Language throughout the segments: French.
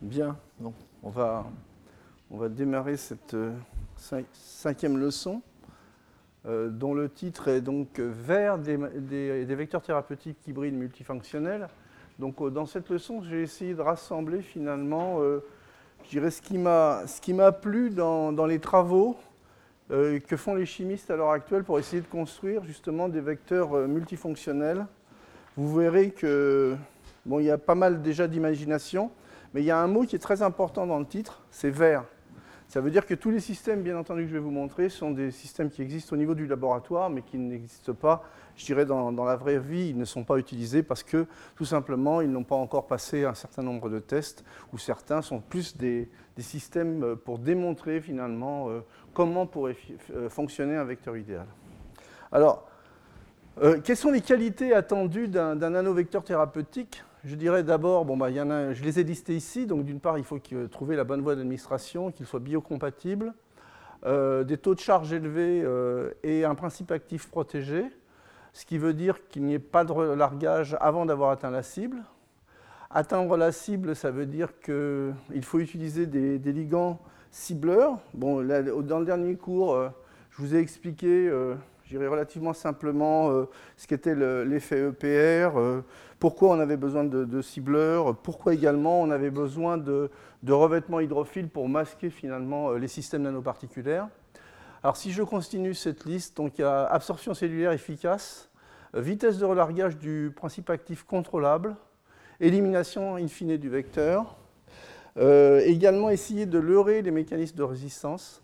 Bien, donc on va démarrer cette cinquième leçon dont le titre est donc vers des vecteurs thérapeutiques hybrides multifonctionnels. Donc dans cette leçon, j'ai essayé de rassembler finalement, je dirais, ce qui m'a plu dans les travaux que font les chimistes à l'heure actuelle pour essayer de construire justement des vecteurs multifonctionnels. Vous verrez que bon, il y a pas mal déjà d'imagination, mais il y a un mot qui est très important dans le titre, c'est vers. Ça veut dire que tous les systèmes, bien entendu, que je vais vous montrer, sont des systèmes qui existent au niveau du laboratoire, mais qui n'existent pas, je dirais, dans la vraie vie. Ils ne sont pas utilisés parce que, tout simplement, ils n'ont pas encore passé un certain nombre de tests, ou certains sont plus des systèmes pour démontrer, finalement, comment pourrait fonctionner un vecteur idéal. Alors, quelles sont les qualités attendues d'un nanovecteur thérapeutique ? Je dirais d'abord, je les ai listés ici, donc d'une part, il faut trouver la bonne voie d'administration, qu'il soit biocompatible, des taux de charge élevés et un principe actif protégé, ce qui veut dire qu'il n'y ait pas de relargage avant d'avoir atteint la cible. Atteindre la cible, ça veut dire qu'il faut utiliser des ligands cibleurs. Bon, là, dans le dernier cours, je vous ai expliqué, je dirais relativement simplement, ce qu'était l'effet EPR, pourquoi on avait besoin de cibleurs, pourquoi également on avait besoin de revêtements hydrophiles pour masquer finalement les systèmes nanoparticulaires. Alors si je continue cette liste, donc il y a absorption cellulaire efficace, vitesse de relargage du principe actif contrôlable, élimination in fine du vecteur, également essayer de leurrer les mécanismes de résistance.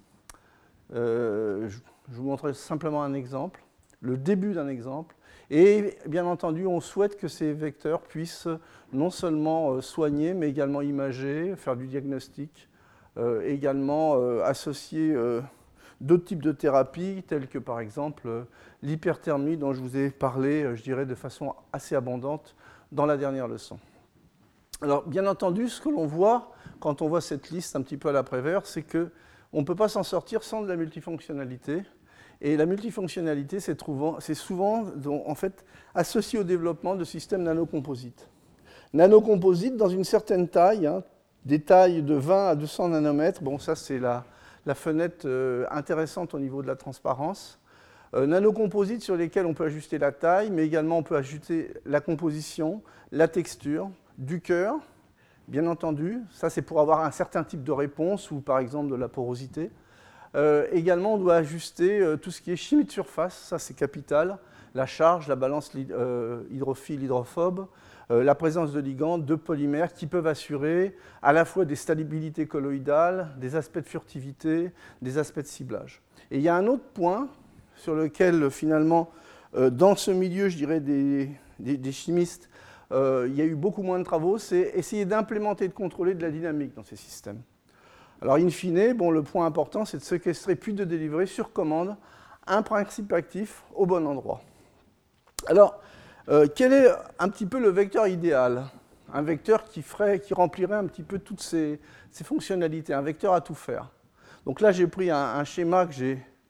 Je vous montrerai simplement un exemple, le début d'un exemple. Et bien entendu, on souhaite que ces vecteurs puissent non seulement soigner, mais également imager, faire du diagnostic, également associer d'autres types de thérapies, telles que par exemple l'hyperthermie dont je vous ai parlé, je dirais, de façon assez abondante dans la dernière leçon. Alors, bien entendu, ce que l'on voit quand on voit cette liste un petit peu à l'après-vert, c'est qu'on ne peut pas s'en sortir sans de la multifonctionnalité. Et la multifonctionnalité, c'est souvent en fait, associé au développement de systèmes nanocomposites. Nanocomposites dans une certaine taille, des tailles de 20 à 200 nanomètres. Bon, ça, c'est la fenêtre intéressante au niveau de la transparence. Nanocomposites sur lesquels on peut ajuster la taille, mais également on peut ajuster la composition, la texture, du cœur, bien entendu. Ça, c'est pour avoir un certain type de réponse ou, par exemple, de la porosité. Également, on doit ajuster tout ce qui est chimie de surface, ça c'est capital, la charge, la balance hydrophile-hydrophobe, la présence de ligands, de polymères qui peuvent assurer à la fois des stabilités colloïdales, des aspects de furtivité, des aspects de ciblage. Et il y a un autre point sur lequel finalement, dans ce milieu, je dirais, des chimistes, il y a eu beaucoup moins de travaux, c'est essayer d'implémenter et de contrôler de la dynamique dans ces systèmes. Alors, in fine, le point important, c'est de séquestrer puis de délivrer sur commande un principe actif au bon endroit. Alors, quel est un petit peu le vecteur idéal ? Un vecteur qui remplirait un petit peu toutes ces fonctionnalités, un vecteur à tout faire. Donc là, j'ai pris un schéma que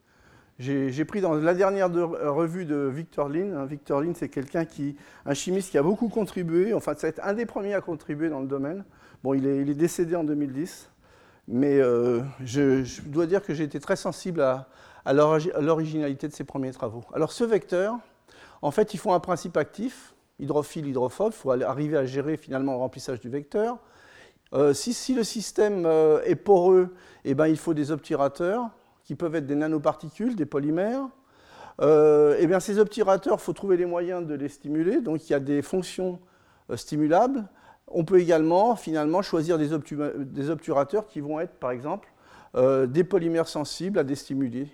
j'ai pris dans la dernière revue de Victor Lin. Victor Lin, c'est un chimiste qui a beaucoup contribué, enfin, ça va être un des premiers à contribuer dans le domaine. Bon, il est décédé en 2010. Mais je dois dire que j'ai été très sensible à l'originalité de ces premiers travaux. Alors ce vecteur, en fait, il faut un principe actif, hydrophile, hydrophobe, il faut arriver à gérer finalement le remplissage du vecteur. Si le système est poreux, eh ben, il faut des obturateurs, qui peuvent être des nanoparticules, des polymères. Eh bien, ces obturateurs, il faut trouver les moyens de les stimuler, donc il y a des fonctions stimulables. On peut également, finalement, choisir des obturateurs qui vont être, par exemple, des polymères sensibles à des stimuli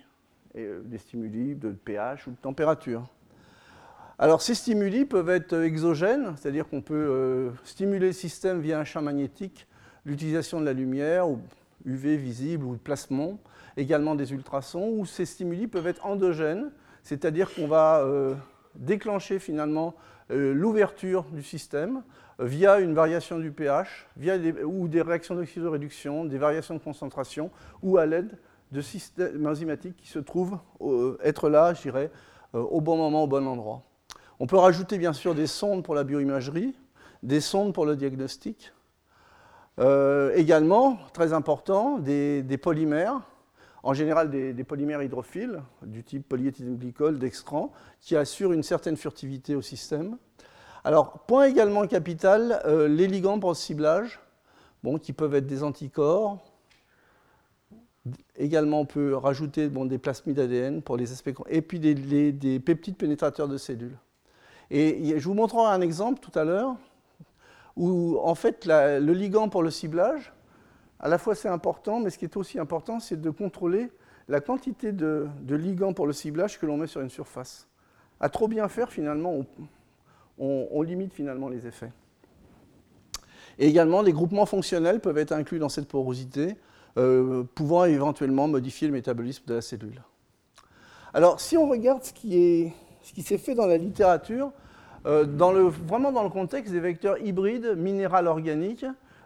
de pH ou de température. Alors, ces stimuli peuvent être exogènes, c'est-à-dire qu'on peut stimuler le système via un champ magnétique, l'utilisation de la lumière, ou UV visible, ou de plasmon, également des ultrasons, ou ces stimuli peuvent être endogènes, c'est-à-dire qu'on va déclencher, finalement, l'ouverture du système, via une variation du pH, ou des réactions d'oxydoréduction, des variations de concentration, ou à l'aide de systèmes enzymatiques qui se trouvent être là, je dirais, au bon moment, au bon endroit. On peut rajouter bien sûr des sondes pour la bioimagerie, des sondes pour le diagnostic, Également, très important, des polymères, en général des polymères hydrophiles, du type polyéthylène-glycol, dextran, qui assurent une certaine furtivité au système. Alors, point également capital, les ligands pour le ciblage, qui peuvent être des anticorps. Également, on peut rajouter des plasmides ADN pour les aspects, et puis des peptides pénétrateurs de cellules. Et je vous montrerai un exemple tout à l'heure, où en fait le ligand pour le ciblage, à la fois c'est important, mais ce qui est aussi important, c'est de contrôler la quantité de ligands pour le ciblage que l'on met sur une surface. À trop bien faire, finalement, on limite finalement les effets. Et également, des groupements fonctionnels peuvent être inclus dans cette porosité, pouvant éventuellement modifier le métabolisme de la cellule. Alors, si on regarde ce qui s'est fait dans la littérature, vraiment dans le contexte des vecteurs hybrides minéral-organiques,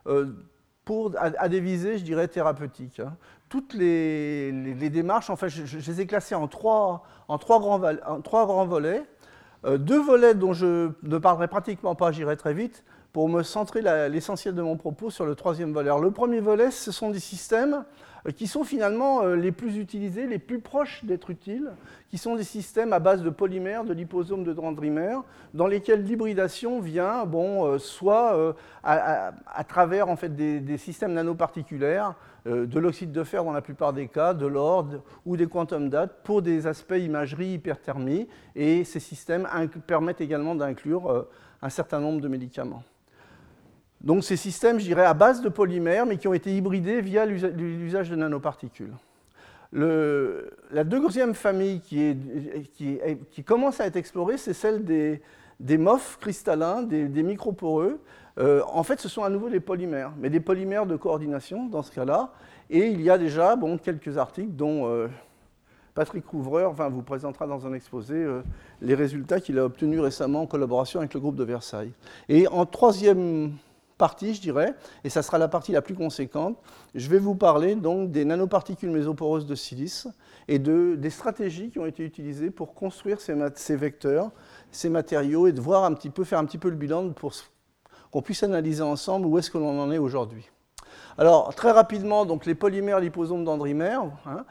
à des visées, je dirais, thérapeutiques. Toutes les démarches, en fait, je les ai classées en trois grands volets. Deux volets dont je ne parlerai pratiquement pas, j'irai très vite, pour me centrer l'essentiel de mon propos sur le troisième volet. Alors, le premier volet, ce sont des systèmes qui sont finalement les plus utilisés, les plus proches d'être utiles, qui sont des systèmes à base de polymères, de liposomes, de dendrimères, dans lesquels l'hybridation vient soit à travers en fait, des systèmes nanoparticulaires, de l'oxyde de fer dans la plupart des cas, de l'or ou des quantum dates pour des aspects imagerie, hyperthermie, et ces systèmes permettent également d'inclure un certain nombre de médicaments. Donc ces systèmes, je dirais, à base de polymères, mais qui ont été hybridés via l'usage de nanoparticules. La deuxième famille qui commence à être explorée, c'est celle des MOF cristallins, des microporeux. En fait, ce sont à nouveau des polymères, mais des polymères de coordination dans ce cas-là. Et il y a déjà quelques articles dont Patrick Rouvreur vous présentera dans un exposé les résultats qu'il a obtenus récemment en collaboration avec le groupe de Versailles. Et en troisième partie, je dirais, et ça sera la partie la plus conséquente, je vais vous parler donc des nanoparticules mésoporeuses de silice et des stratégies qui ont été utilisées pour construire ces vecteurs, ces matériaux, et de voir faire un petit peu le bilan pour qu'on puisse analyser ensemble où est-ce que l'on en est aujourd'hui. Alors, très rapidement, donc, les polymères liposomes dendrimères.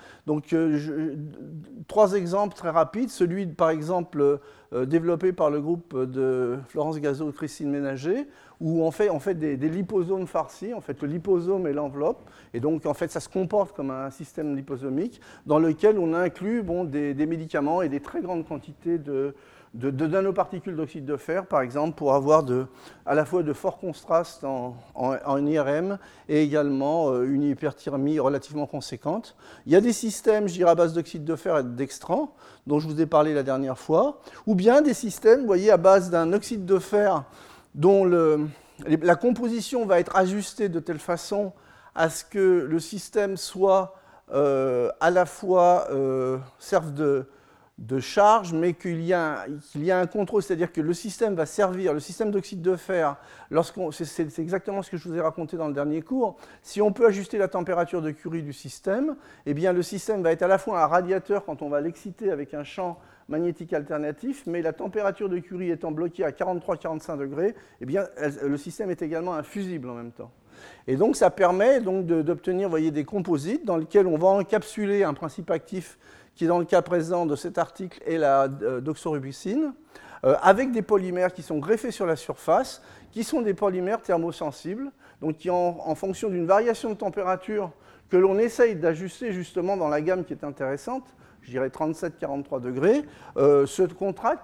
Trois exemples très rapides. Celui, par exemple, développé par le groupe de Florence Gazeau et Christine Ménager, où on fait des liposomes farcis. En fait, le liposome est l'enveloppe. Et donc, en fait, ça se comporte comme un système liposomique dans lequel on inclut des médicaments et des très grandes quantités de nanoparticules d'oxyde de fer, par exemple, pour avoir à la fois de forts contrastes en IRM et également une hyperthermie relativement conséquente. Il y a des systèmes, je dirais, à base d'oxyde de fer et d'extran, dont je vous ai parlé la dernière fois, ou bien des systèmes, vous voyez, à base d'un oxyde de fer dont la composition va être ajustée de telle façon à ce que le système soit à la fois serve de charge, mais qu'il y a un contrôle, c'est-à-dire que le système va servir, le système d'oxyde de fer, c'est exactement ce que je vous ai raconté dans le dernier cours, si on peut ajuster la température de Curie du système, eh bien le système va être à la fois un radiateur quand on va l'exciter avec un champ magnétique alternatif, mais la température de Curie étant bloquée à 43-45 degrés, eh bien le système est également un fusible en même temps. Et donc ça permet donc d'obtenir, vous voyez, des composites dans lesquels on va encapsuler un principe actif qui dans le cas présent de cet article est la doxorubicine, avec des polymères qui sont greffés sur la surface, qui sont des polymères thermosensibles, donc qui en fonction d'une variation de température que l'on essaye d'ajuster justement dans la gamme qui est intéressante, je dirais 37-43 degrés, se contractent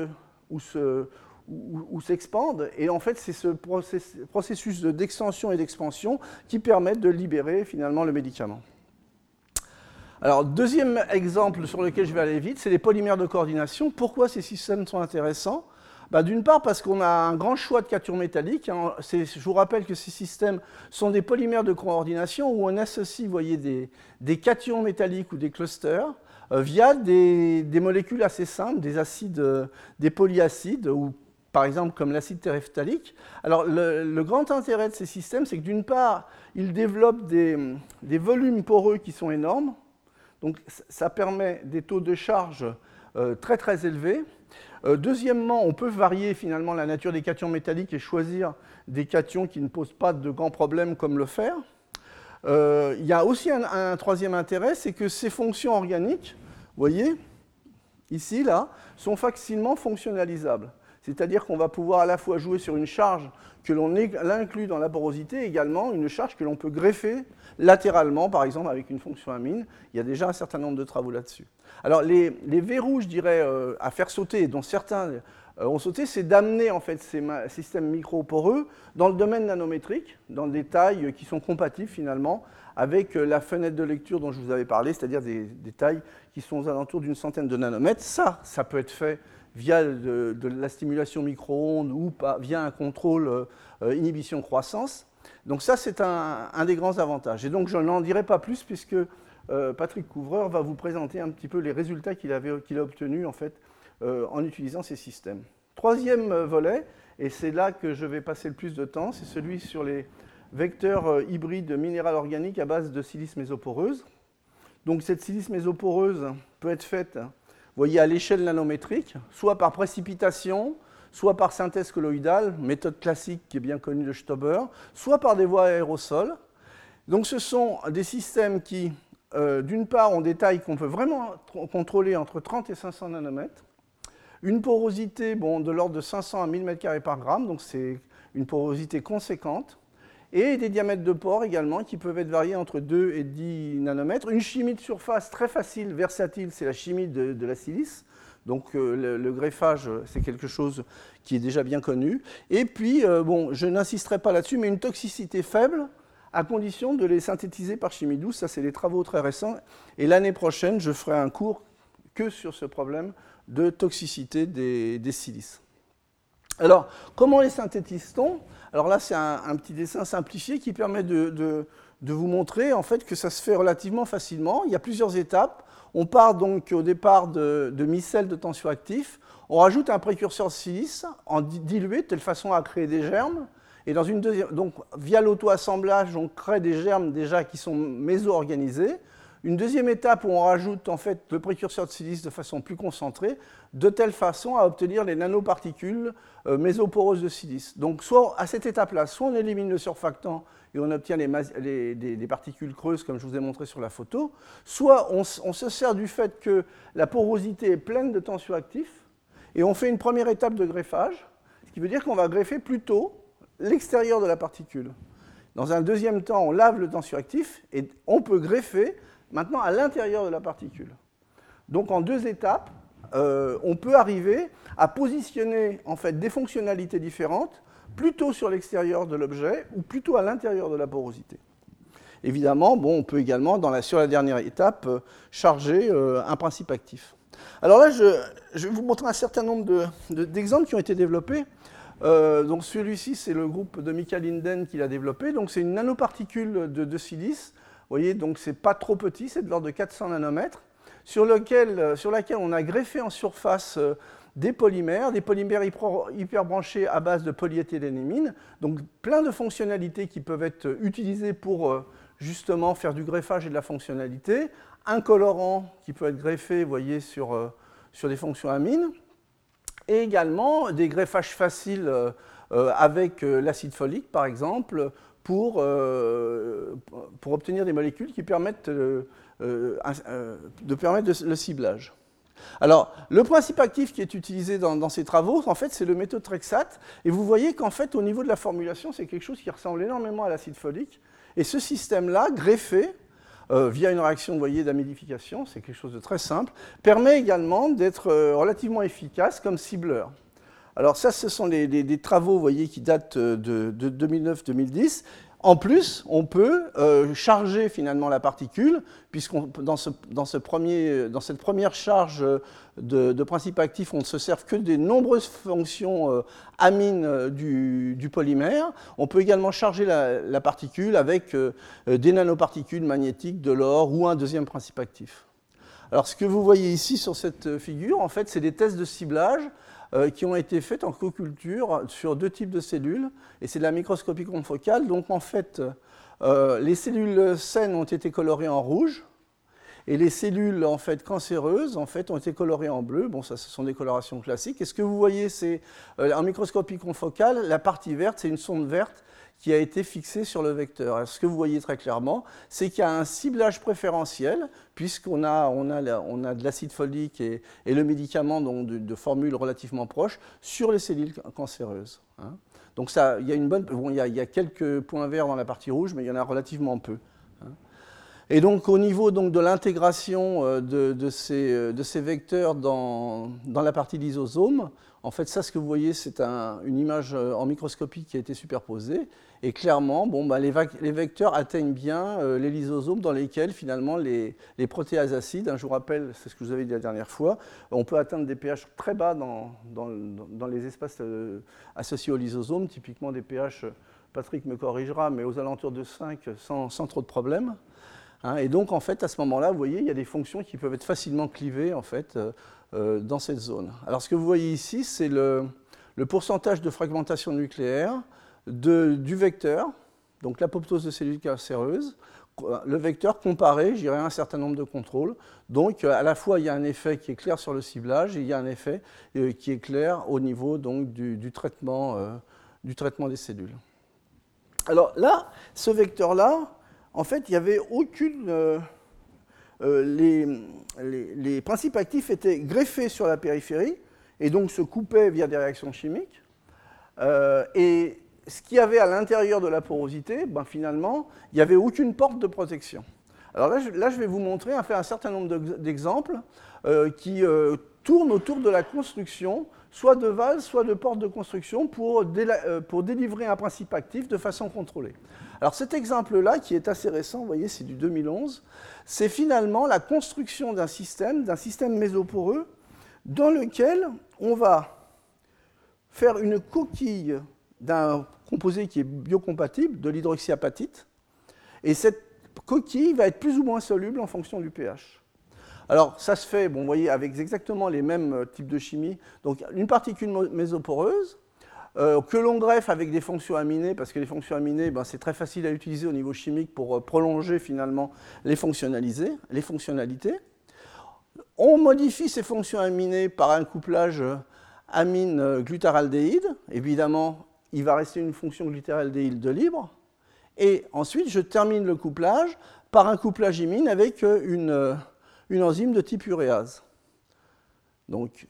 ou s'expandent. Et en fait, c'est ce processus d'extension et d'expansion qui permettent de libérer finalement le médicament. Alors, deuxième exemple sur lequel je vais aller vite, c'est les polymères de coordination. Pourquoi ces systèmes sont intéressants ? D'une part, parce qu'on a un grand choix de cations métalliques. Je vous rappelle que ces systèmes sont des polymères de coordination où on associe, vous voyez, des cations métalliques ou des clusters via des molécules assez simples, des acides, des polyacides, ou par exemple comme l'acide téréphthalique. Alors, le grand intérêt de ces systèmes, c'est que d'une part, ils développent des volumes poreux qui sont énormes. Donc, ça permet des taux de charge très très élevés. Deuxièmement, on peut varier finalement la nature des cations métalliques et choisir des cations qui ne posent pas de grands problèmes comme le fer. Il y a aussi un troisième intérêt, c'est que ces fonctions organiques, vous voyez, ici, là, sont facilement fonctionnalisables. C'est-à-dire qu'on va pouvoir à la fois jouer sur une charge que l'on inclut dans la porosité, et également une charge que l'on peut greffer latéralement, par exemple avec une fonction amine. Il y a déjà un certain nombre de travaux là-dessus. Alors les verrous, je dirais, à faire sauter, dont certains ont sauté, c'est d'amener en fait ces systèmes microporeux dans le domaine nanométrique, dans des tailles qui sont compatibles finalement avec la fenêtre de lecture dont je vous avais parlé, c'est-à-dire des tailles qui sont aux alentours d'une centaine de nanomètres. Ça peut être fait via de la stimulation micro-ondes ou via un contrôle inhibition-croissance. Donc ça, c'est un des grands avantages. Et donc, je n'en dirai pas plus puisque Patrick Couvreur va vous présenter un petit peu les résultats qu'il a obtenus en fait, en utilisant ces systèmes. Troisième volet, et c'est là que je vais passer le plus de temps, c'est celui sur les vecteurs hybrides minéral organique à base de silice mésoporeuse. Donc cette silice mésoporeuse peut être faite, vous voyez, à l'échelle nanométrique, soit par précipitation, soit par synthèse colloïdale, méthode classique qui est bien connue de Stauber, soit par des voies aérosols. Donc ce sont des systèmes qui, d'une part, ont des tailles qu'on peut vraiment contrôler entre 30 et 500 nanomètres, une porosité de l'ordre de 500 à 1000 m² par gramme, donc c'est une porosité conséquente, et des diamètres de pores également qui peuvent être variés entre 2 et 10 nanomètres. Une chimie de surface très facile, versatile, c'est la chimie de la silice. Donc le greffage, c'est quelque chose qui est déjà bien connu. Et puis, je n'insisterai pas là-dessus, mais une toxicité faible, à condition de les synthétiser par chimie douce. Ça, c'est des travaux très récents. Et l'année prochaine, je ferai un cours que sur ce problème de toxicité des silices. Alors, comment les synthétise-t-on? Alors là, c'est un petit dessin simplifié qui permet de vous montrer en fait, que ça se fait relativement facilement. Il y a plusieurs étapes. On part donc au départ de micelles de tensioactifs. On rajoute un précurseur de silice en dilué de telle façon à créer des germes. Et dans une deuxième, donc via l'auto-assemblage, on crée des germes déjà qui sont méso-organisés. Une deuxième étape où on rajoute en fait le précurseur de silice de façon plus concentrée, de telle façon à obtenir les nanoparticules mésoporeuses de silice. Donc soit à cette étape-là, soit on élimine le surfactant et on obtient des particules creuses comme je vous ai montré sur la photo, soit on se sert du fait que la porosité est pleine de tensioactifs et on fait une première étape de greffage, ce qui veut dire qu'on va greffer plutôt l'extérieur de la particule. Dans un deuxième temps, on lave le tensioactif et on peut greffer maintenant à l'intérieur de la particule. Donc en deux étapes, on peut arriver à positionner en fait, des fonctionnalités différentes plutôt sur l'extérieur de l'objet ou plutôt à l'intérieur de la porosité. Évidemment, on peut également, sur la dernière étape, charger un principe actif. Alors là, je vais vous montrer un certain nombre d'exemples qui ont été développés. Donc celui-ci, c'est le groupe de Michael Linden qui l'a développé. Donc c'est une nanoparticule de silice. Vous voyez, donc c'est pas trop petit, c'est de l'ordre de 400 nanomètres, sur laquelle on a greffé en surface des polymères hyper branchés à base de polyéthylénamine, donc plein de fonctionnalités qui peuvent être utilisées pour justement faire du greffage et de la fonctionnalité, un colorant qui peut être greffé, vous voyez, sur des fonctions amines, et également des greffages faciles avec l'acide folique, par exemple, pour obtenir des molécules qui permettent permettre le ciblage. Alors, le principe actif qui est utilisé dans ces travaux, en fait, c'est le méthotrexate. Et vous voyez qu'en fait, au niveau de la formulation, c'est quelque chose qui ressemble énormément à l'acide folique. Et ce système-là, greffé, via une réaction d'amidification, c'est quelque chose de très simple, permet également d'être relativement efficace comme cibleur. Alors ça, ce sont des travaux, vous voyez, qui datent de 2009-2010. En plus, on peut charger finalement la particule, puisque dans cette première charge de principe actif, on ne se sert que des nombreuses fonctions amines du polymère. On peut également charger la particule avec des nanoparticules magnétiques, de l'or ou un deuxième principe actif. Alors ce que vous voyez ici sur cette figure, en fait, c'est des tests de ciblage qui ont été faites en co-culture sur deux types de cellules, et c'est de la microscopie confocale. Donc en fait, les cellules saines ont été colorées en rouge, Et les cellules en fait, cancéreuses en fait, ont été colorées en bleu. Bon, ça, ce sont des colorations classiques. Et ce que vous voyez, c'est en microscopie confocale, la partie verte, c'est une sonde verte qui a été fixée sur le vecteur. Alors, ce que vous voyez très clairement, c'est qu'il y a un ciblage préférentiel, puisqu'on a de l'acide folique et le médicament donc, de formule relativement proche sur les cellules cancéreuses. Hein. Donc ça, il y a il y a quelques points verts dans la partie rouge, mais il y en a relativement peu. Hein. Et donc au niveau donc, de l'intégration de ces vecteurs dans la partie lysosome, en fait, ça, ce que vous voyez, c'est une image en microscopie qui a été superposée. Et clairement, bon, bah, les vecteurs atteignent bien les lysosomes dans lesquels, finalement, les protéases acides, hein, je vous rappelle, c'est ce que je vous avais dit la dernière fois, on peut atteindre des pH très bas dans les espaces associés aux lysosomes, typiquement des pH, Patrick me corrigera, mais aux alentours de 5 sans trop de problèmes. Hein, et donc, en fait, à ce moment-là, vous voyez, il y a des fonctions qui peuvent être facilement clivées, en fait, dans cette zone. Alors, ce que vous voyez ici, c'est le pourcentage de fragmentation nucléaire du vecteur, donc l'apoptose de cellules cancéreuses, le vecteur comparé, je dirais, à un certain nombre de contrôles. Donc, à la fois, il y a un effet qui est clair sur le ciblage et il y a un effet qui est clair au niveau donc, du traitement des cellules. Alors là, ce vecteur-là, en fait, il n'y avait aucune... les principes actifs étaient greffés sur la périphérie et donc se coupaient via des réactions chimiques. Et ce qu'il y avait à l'intérieur de la porosité, ben, finalement, il n'y avait aucune porte de protection. Alors là, je vais vous montrer, faire un certain nombre d'exemples qui tournent autour de la construction, soit de valves, soit de portes de construction, pour délivrer un principe actif de façon contrôlée. Alors cet exemple-là, qui est assez récent, vous voyez, c'est du 2011, c'est finalement la construction d'un système mésoporeux, dans lequel on va faire une coquille d'un composé qui est biocompatible, de l'hydroxyapatite, et cette coquille va être plus ou moins soluble en fonction du pH. Alors, ça se fait, bon, vous voyez, avec exactement les mêmes types de chimie. Donc, une particule mésoporeuse que l'on greffe avec des fonctions aminées, parce que les fonctions aminées, ben, c'est très facile à utiliser au niveau chimique pour prolonger finalement les fonctionnalités. On modifie ces fonctions aminées par un couplage amine-glutáraldéhyde. Évidemment, il va rester une fonction glutáraldéhyde de libre. Et ensuite, je termine le couplage par un couplage imine avec une enzyme de type uréase. Donc,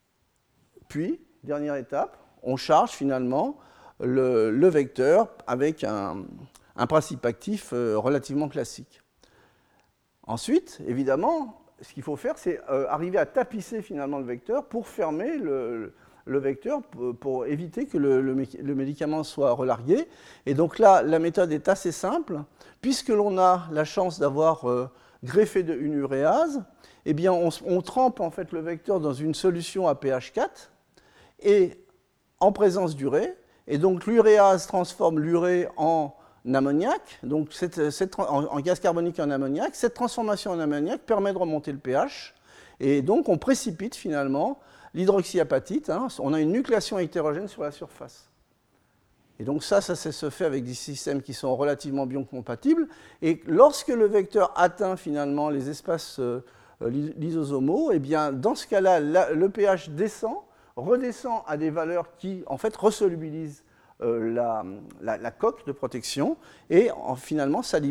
puis, dernière étape, on charge finalement le vecteur avec un principe actif relativement classique. Ensuite, évidemment, ce qu'il faut faire, c'est arriver à tapisser finalement le vecteur pour fermer le vecteur, pour éviter que le médicament soit relargué. Et donc là, la méthode est assez simple. Puisque l'on a la chance d'avoir greffé une uréase, eh bien, on trempe en fait le vecteur dans une solution à pH 4 et en présence d'urée. Et donc l'uréase transforme l'urée en ammoniac, donc en gaz carbonique et en ammoniac. Cette transformation en ammoniac permet de remonter le pH. Et donc on précipite finalement l'hydroxyapatite. Hein, on a une nucléation hétérogène sur la surface. Et donc ça se fait avec des systèmes qui sont relativement biocompatibles. Et lorsque le vecteur atteint finalement les espaces lysosomaux, eh bien, dans ce cas-là, le pH redescend à des valeurs qui, en fait, resolubilisent la coque de protection. Et finalement, ça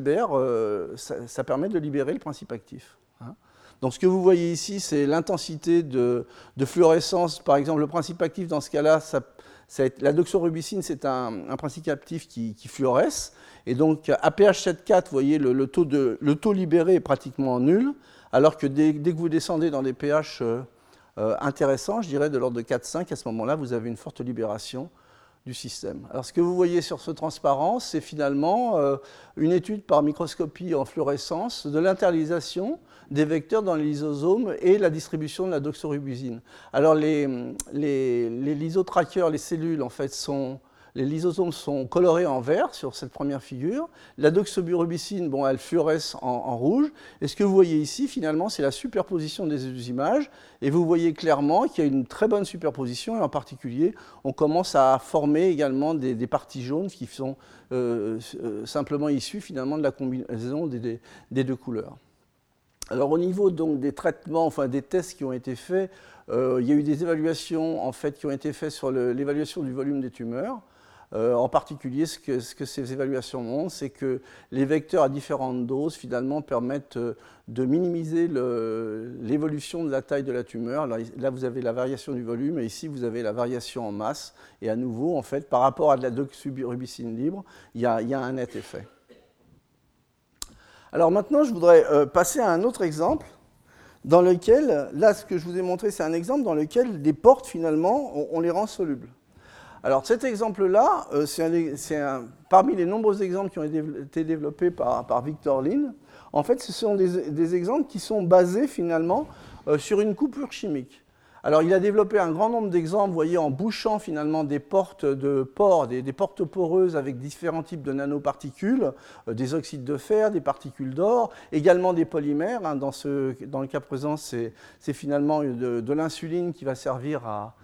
permet de libérer le principe actif. Hein. Donc ce que vous voyez ici, c'est l'intensité de fluorescence. Par exemple, le principe actif, dans ce cas-là, la doxorubicine, c'est un principe actif qui fluoresce. Et donc, à pH 7,4, vous voyez, le taux libéré est pratiquement nul, alors que dès que vous descendez dans des pH intéressants, je dirais de l'ordre de 4,5, à ce moment-là, vous avez une forte libération du système. Alors, ce que vous voyez sur ce transparent, c'est finalement une étude par microscopie en fluorescence de l'internalisation des vecteurs dans les lysosomes et la distribution de la doxorubicine. Alors, les lysotraqueurs, les cellules, en fait, les lysosomes sont colorés en vert sur cette première figure. La doxorubicine, bon, elle fluoresce en rouge. Et ce que vous voyez ici, finalement, c'est la superposition des deux images. Et vous voyez clairement qu'il y a une très bonne superposition. Et en particulier, on commence à former également des parties jaunes qui sont simplement issues, finalement, de la combinaison des deux couleurs. Alors au niveau donc des traitements, enfin des tests qui ont été faits, il y a eu des évaluations en fait qui ont été faites sur l'évaluation du volume des tumeurs. En particulier, ce que ces évaluations montrent, c'est que les vecteurs à différentes doses, finalement, permettent de minimiser l'évolution de la taille de la tumeur. Là, vous avez la variation du volume, et ici, vous avez la variation en masse. Et à nouveau, en fait, par rapport à de la doxorubicine libre, il y a un net effet. Alors maintenant, je voudrais passer à un autre exemple, dans lequel, là, ce que je vous ai montré, c'est un exemple dans lequel des portes, finalement, on les rend solubles. Alors cet exemple-là, parmi les nombreux exemples qui ont été développés par Victor Lin. En fait, ce sont des exemples qui sont basés finalement sur une coupure chimique. Alors il a développé un grand nombre d'exemples, vous voyez, en bouchant finalement des portes de pores, des portes poreuses avec différents types de nanoparticules, des oxydes de fer, des particules d'or, également des polymères. Hein, dans le cas présent, c'est finalement de l'insuline qui va servir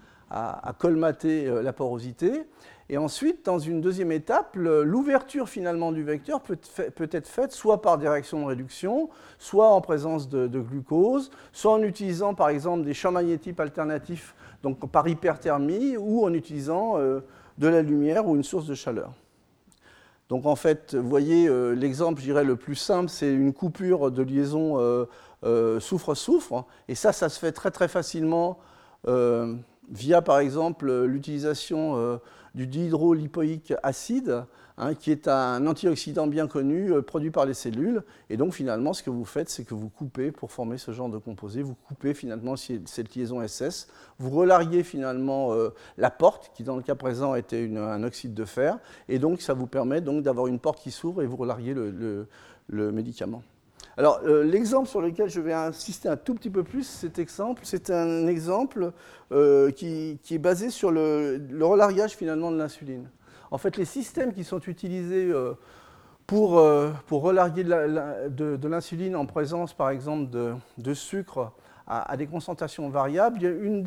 à colmater la porosité. Et ensuite, dans une deuxième étape, l'ouverture finalement du vecteur peut être faite soit par des réactions de réduction, soit en présence de glucose, soit en utilisant par exemple des champs magnétiques alternatifs, donc par hyperthermie, ou en utilisant de la lumière ou une source de chaleur. Donc en fait, vous voyez, l'exemple, je dirais, le plus simple, c'est une coupure de liaison soufre-soufre, et ça se fait très très facilement via, par exemple, l'utilisation du dihydrolipoïque acide, hein, qui est un antioxydant bien connu, produit par les cellules. Et donc, finalement, ce que vous faites, c'est que vous coupez, pour former ce genre de composé, vous coupez finalement cette liaison SS, vous relarguez finalement la porte, qui dans le cas présent était un oxyde de fer, et donc ça vous permet donc d'avoir une porte qui s'ouvre et vous relarguez le médicament. Alors, l'exemple sur lequel je vais insister un tout petit peu plus, cet exemple, c'est un exemple qui est basé sur le relargage finalement de l'insuline. En fait, les systèmes qui sont utilisés pour relarguer de l'insuline en présence, par exemple, de sucre à des concentrations variables, une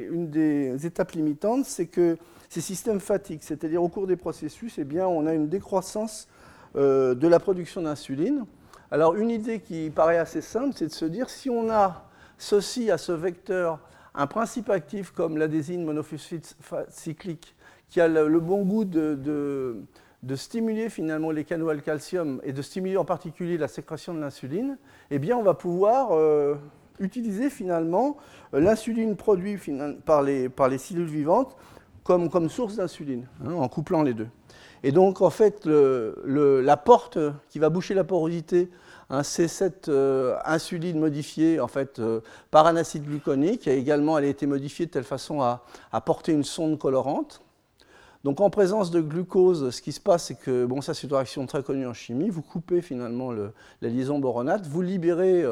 des étapes limitantes, c'est que ces systèmes fatiguent, c'est-à-dire au cours des processus, eh bien, on a une décroissance de la production d'insuline. Alors, une idée qui paraît assez simple, c'est de se dire, si on associe à ce vecteur un principe actif comme l'adésine monophosphate cyclique, qui a le bon goût de stimuler finalement les canaux al calcium et de stimuler en particulier la sécrétion de l'insuline, eh bien, on va pouvoir utiliser finalement l'insuline produite par les cellules vivantes comme source d'insuline, hein, en couplant les deux. Et donc, en fait, la porte qui va boucher la porosité, hein, c'est cette insuline modifiée en fait, par un acide gluconique. Et également, elle a été modifiée de telle façon à porter une sonde colorante. Donc, en présence de glucose, ce qui se passe, c'est que, bon, ça c'est une réaction très connue en chimie, vous coupez finalement la liaison boronate, vous libérez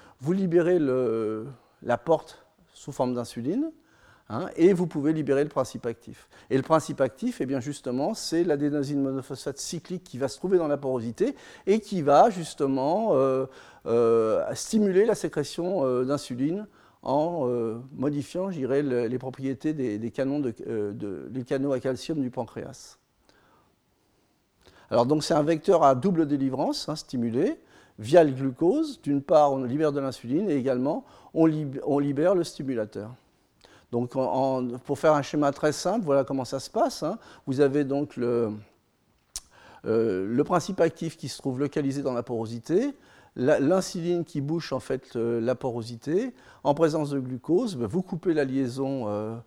la porte sous forme d'insuline. Hein, et vous pouvez libérer le principe actif. Et le principe actif, eh bien justement, c'est l'adénosine monophosphate cyclique qui va se trouver dans la porosité et qui va justement stimuler la sécrétion d'insuline en modifiant, je dirais, les propriétés des canaux à calcium du pancréas. Alors donc c'est un vecteur à double délivrance, hein, stimulé, via le glucose. D'une part, on libère de l'insuline et également, on libère le stimulateur. Donc, pour faire un schéma très simple, voilà comment ça se passe. Hein. Vous avez donc le principe actif qui se trouve localisé dans la porosité, l'insuline qui bouche en fait la porosité. En présence de glucose, vous coupez la liaison,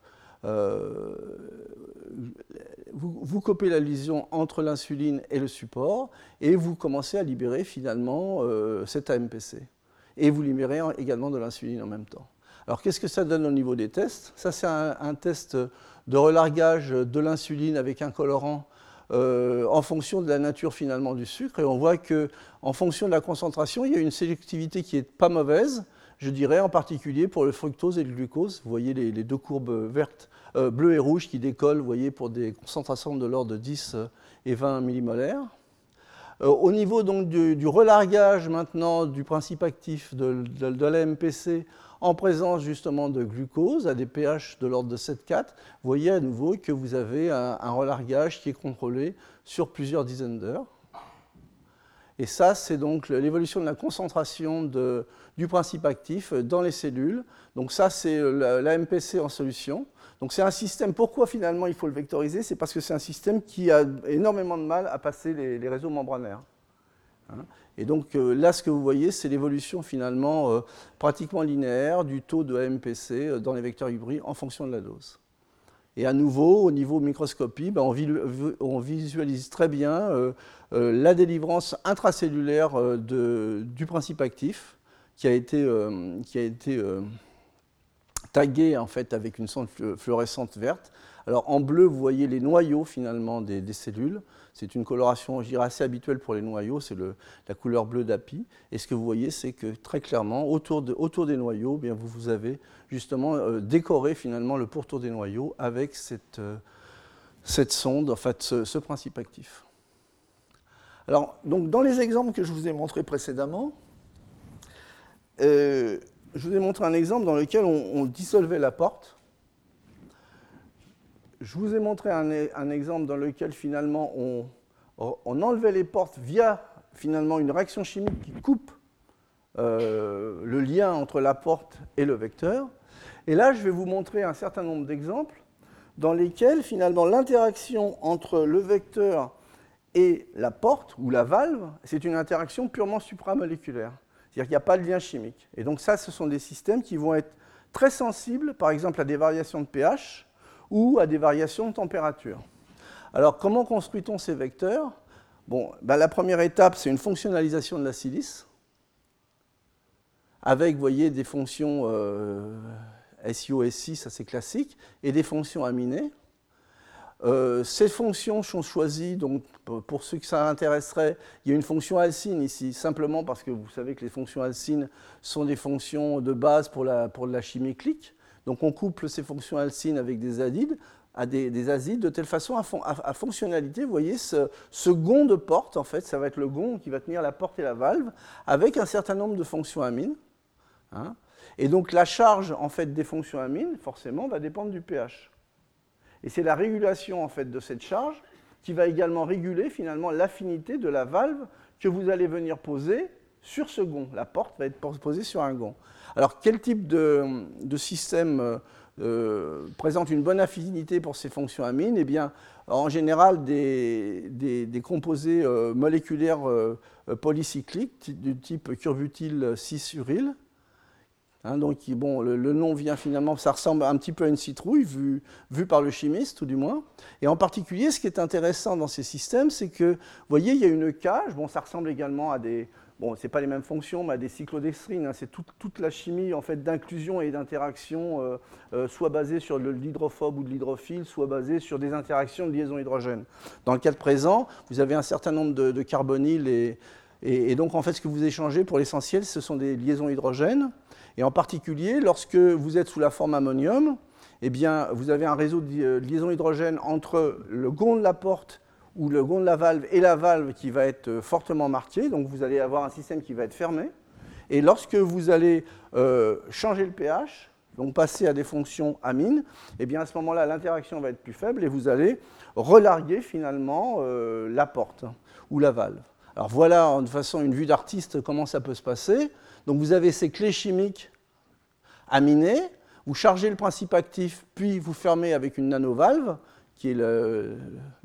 vous coupez la liaison entre l'insuline et le support, et vous commencez à libérer finalement cet AMPC. Et vous libérez également de l'insuline en même temps. Alors, qu'est-ce que ça donne au niveau des tests? Ça, c'est un test de relargage de l'insuline avec un colorant en fonction de la nature finalement du sucre. Et on voit qu'en fonction de la concentration, il y a une sélectivité qui n'est pas mauvaise, je dirais, en particulier pour le fructose et le glucose. Vous voyez les deux courbes vertes, bleues et rouges qui décollent, vous voyez, pour des concentrations de l'ordre de 10 et 20 millimolaires. Au niveau donc du relargage maintenant du principe actif de l'AMPC, en présence justement de glucose à des pH de l'ordre de 7,4, vous voyez à nouveau que vous avez un relargage qui est contrôlé sur plusieurs dizaines d'heures. Et ça, c'est donc l'évolution de la concentration du principe actif dans les cellules. Donc ça, c'est la MPC en solution. Donc c'est un système, pourquoi finalement il faut le vectoriser? C'est parce que c'est un système qui a énormément de mal à passer les réseaux membranaires. Et donc là, ce que vous voyez, c'est l'évolution finalement pratiquement linéaire du taux de AMPC dans les vecteurs hybrides en fonction de la dose. Et à nouveau, au niveau microscopie, on visualise très bien la délivrance intracellulaire du principe actif qui a été tagué en fait, avec une sonde fluorescente verte. Alors en bleu, vous voyez les noyaux finalement des cellules. C'est une coloration, je dirais, assez habituelle pour les noyaux, c'est la couleur bleue d'API. Et ce que vous voyez, c'est que très clairement, autour des noyaux, bien, vous avez justement décoré finalement le pourtour des noyaux avec cette sonde, en fait, ce principe actif. Alors, donc, dans les exemples que je vous ai montrés précédemment, je vous ai montré un exemple dans lequel on dissolvait la porte. Je vous ai montré un exemple dans lequel finalement on enlevait les portes via finalement une réaction chimique qui coupe le lien entre la porte et le vecteur. Et là, je vais vous montrer un certain nombre d'exemples dans lesquels finalement l'interaction entre le vecteur et la porte ou la valve, c'est une interaction purement supramoléculaire. C'est-à-dire qu'il n'y a pas de lien chimique. Et donc ça, ce sont des systèmes qui vont être très sensibles, par exemple à des variations de pH ou à des variations de température. Alors, comment construit-on ces vecteurs? Bon, la première étape, c'est une fonctionnalisation de la silice, avec, vous voyez, des fonctions SIO, SI, ça c'est classique, et des fonctions aminées. Ces fonctions sont choisies, donc pour ceux que ça intéresserait, il y a une fonction alcyne ici, simplement parce que vous savez que les fonctions alcynes sont des fonctions de base pour la chimie clique. Donc on couple ces fonctions alcynes avec des azides, de telle façon à fonctionnalité, vous voyez, ce gond de porte, en fait, ça va être le gond qui va tenir la porte et la valve, avec un certain nombre de fonctions amines. Hein. Et donc la charge, en fait, des fonctions amines, forcément, va dépendre du pH. Et c'est la régulation, en fait, de cette charge qui va également réguler, finalement, l'affinité de la valve que vous allez venir poser sur ce gond. La porte va être posée sur un gond. Alors, quel type de système présente une bonne affinité pour ces fonctions amines? Eh bien, en général, des composés moléculaires polycycliques du type curbutyl 6-uryl. Hein, donc, bon, le nom vient finalement, ça ressemble un petit peu à une citrouille, vu par le chimiste, tout du moins. Et en particulier, ce qui est intéressant dans ces systèmes, c'est que, vous voyez, il y a une cage, bon, ça ressemble également à des... Bon, ce n'est pas les mêmes fonctions, mais à des cyclodextrines. Hein, c'est toute la chimie en fait, d'inclusion et d'interaction, soit basée sur de l'hydrophobe ou de l'hydrophile, soit basée sur des interactions de liaison hydrogène. Dans le cas présent, vous avez un certain nombre de carbonyles et donc en fait, ce que vous échangez pour l'essentiel, ce sont des liaisons hydrogènes. Et en particulier, lorsque vous êtes sous la forme ammonium, eh bien, vous avez un réseau de liaison hydrogène entre le gond de la porte ou le gond de la valve et la valve qui va être fortement marqué. Donc vous allez avoir un système qui va être fermé. Et lorsque vous allez changer le pH, donc passer à des fonctions amines, eh bien à ce moment-là, l'interaction va être plus faible et vous allez relarguer finalement la porte ou la valve. Alors voilà, de façon, une vue d'artiste, comment ça peut se passer. Donc vous avez ces clés chimiques aminées, vous chargez le principe actif, puis vous fermez avec une nanovalve, qui est le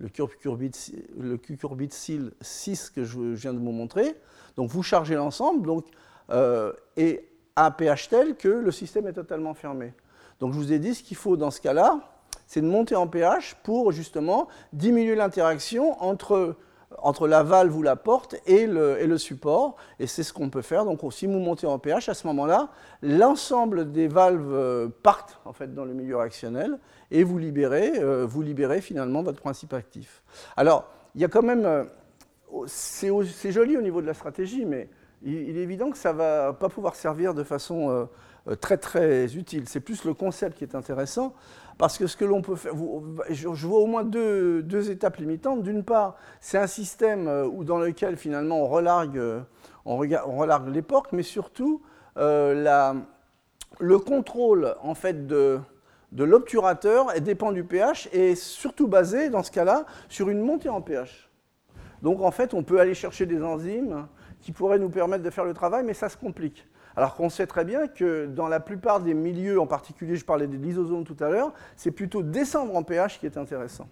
cucurbitacil 6 que je viens de vous montrer. Donc vous chargez l'ensemble, et à un pH tel que le système est totalement fermé. Donc je vous ai dit, ce qu'il faut dans ce cas-là, c'est de monter en pH pour justement diminuer l'interaction entre la valve ou la porte et le support. Et c'est ce qu'on peut faire. Donc si vous montez en pH, à ce moment-là, l'ensemble des valves partent en fait, dans le milieu réactionnel et vous libérez finalement votre principe actif. Alors, il y a quand même... c'est joli au niveau de la stratégie, mais il est évident que ça ne va pas pouvoir servir de façon très très utile. C'est plus le concept qui est intéressant, parce que ce que l'on peut faire... Je vois au moins deux étapes limitantes. D'une part, c'est un système dans lequel finalement on relargue les portes, mais surtout le contrôle en fait, de l'obturateur dépend du pH et est surtout basé, dans ce cas-là, sur une montée en pH. Donc en fait, on peut aller chercher des enzymes qui pourraient nous permettre de faire le travail, mais ça se complique. Alors qu'on sait très bien que dans la plupart des milieux, en particulier, je parlais des lysosomes tout à l'heure, c'est plutôt descendre en pH qui est intéressant.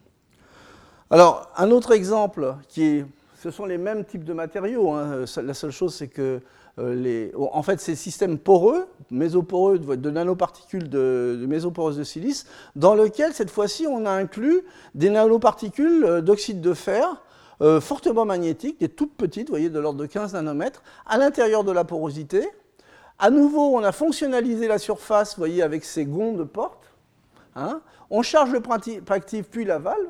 Alors, un autre exemple, ce sont les mêmes types de matériaux. Hein. La seule chose, c'est que en fait, ces systèmes poreux, mésoporeux, de nanoparticules de mésoporeuses de silice, dans lesquels, cette fois-ci, on a inclus des nanoparticules d'oxyde de fer fortement magnétiques, des toutes petites, vous voyez, de l'ordre de 15 nanomètres, à l'intérieur de la porosité. À nouveau, on a fonctionnalisé la surface, vous voyez, avec ces gonds de porte. Hein. On charge le principe actif, puis la valve.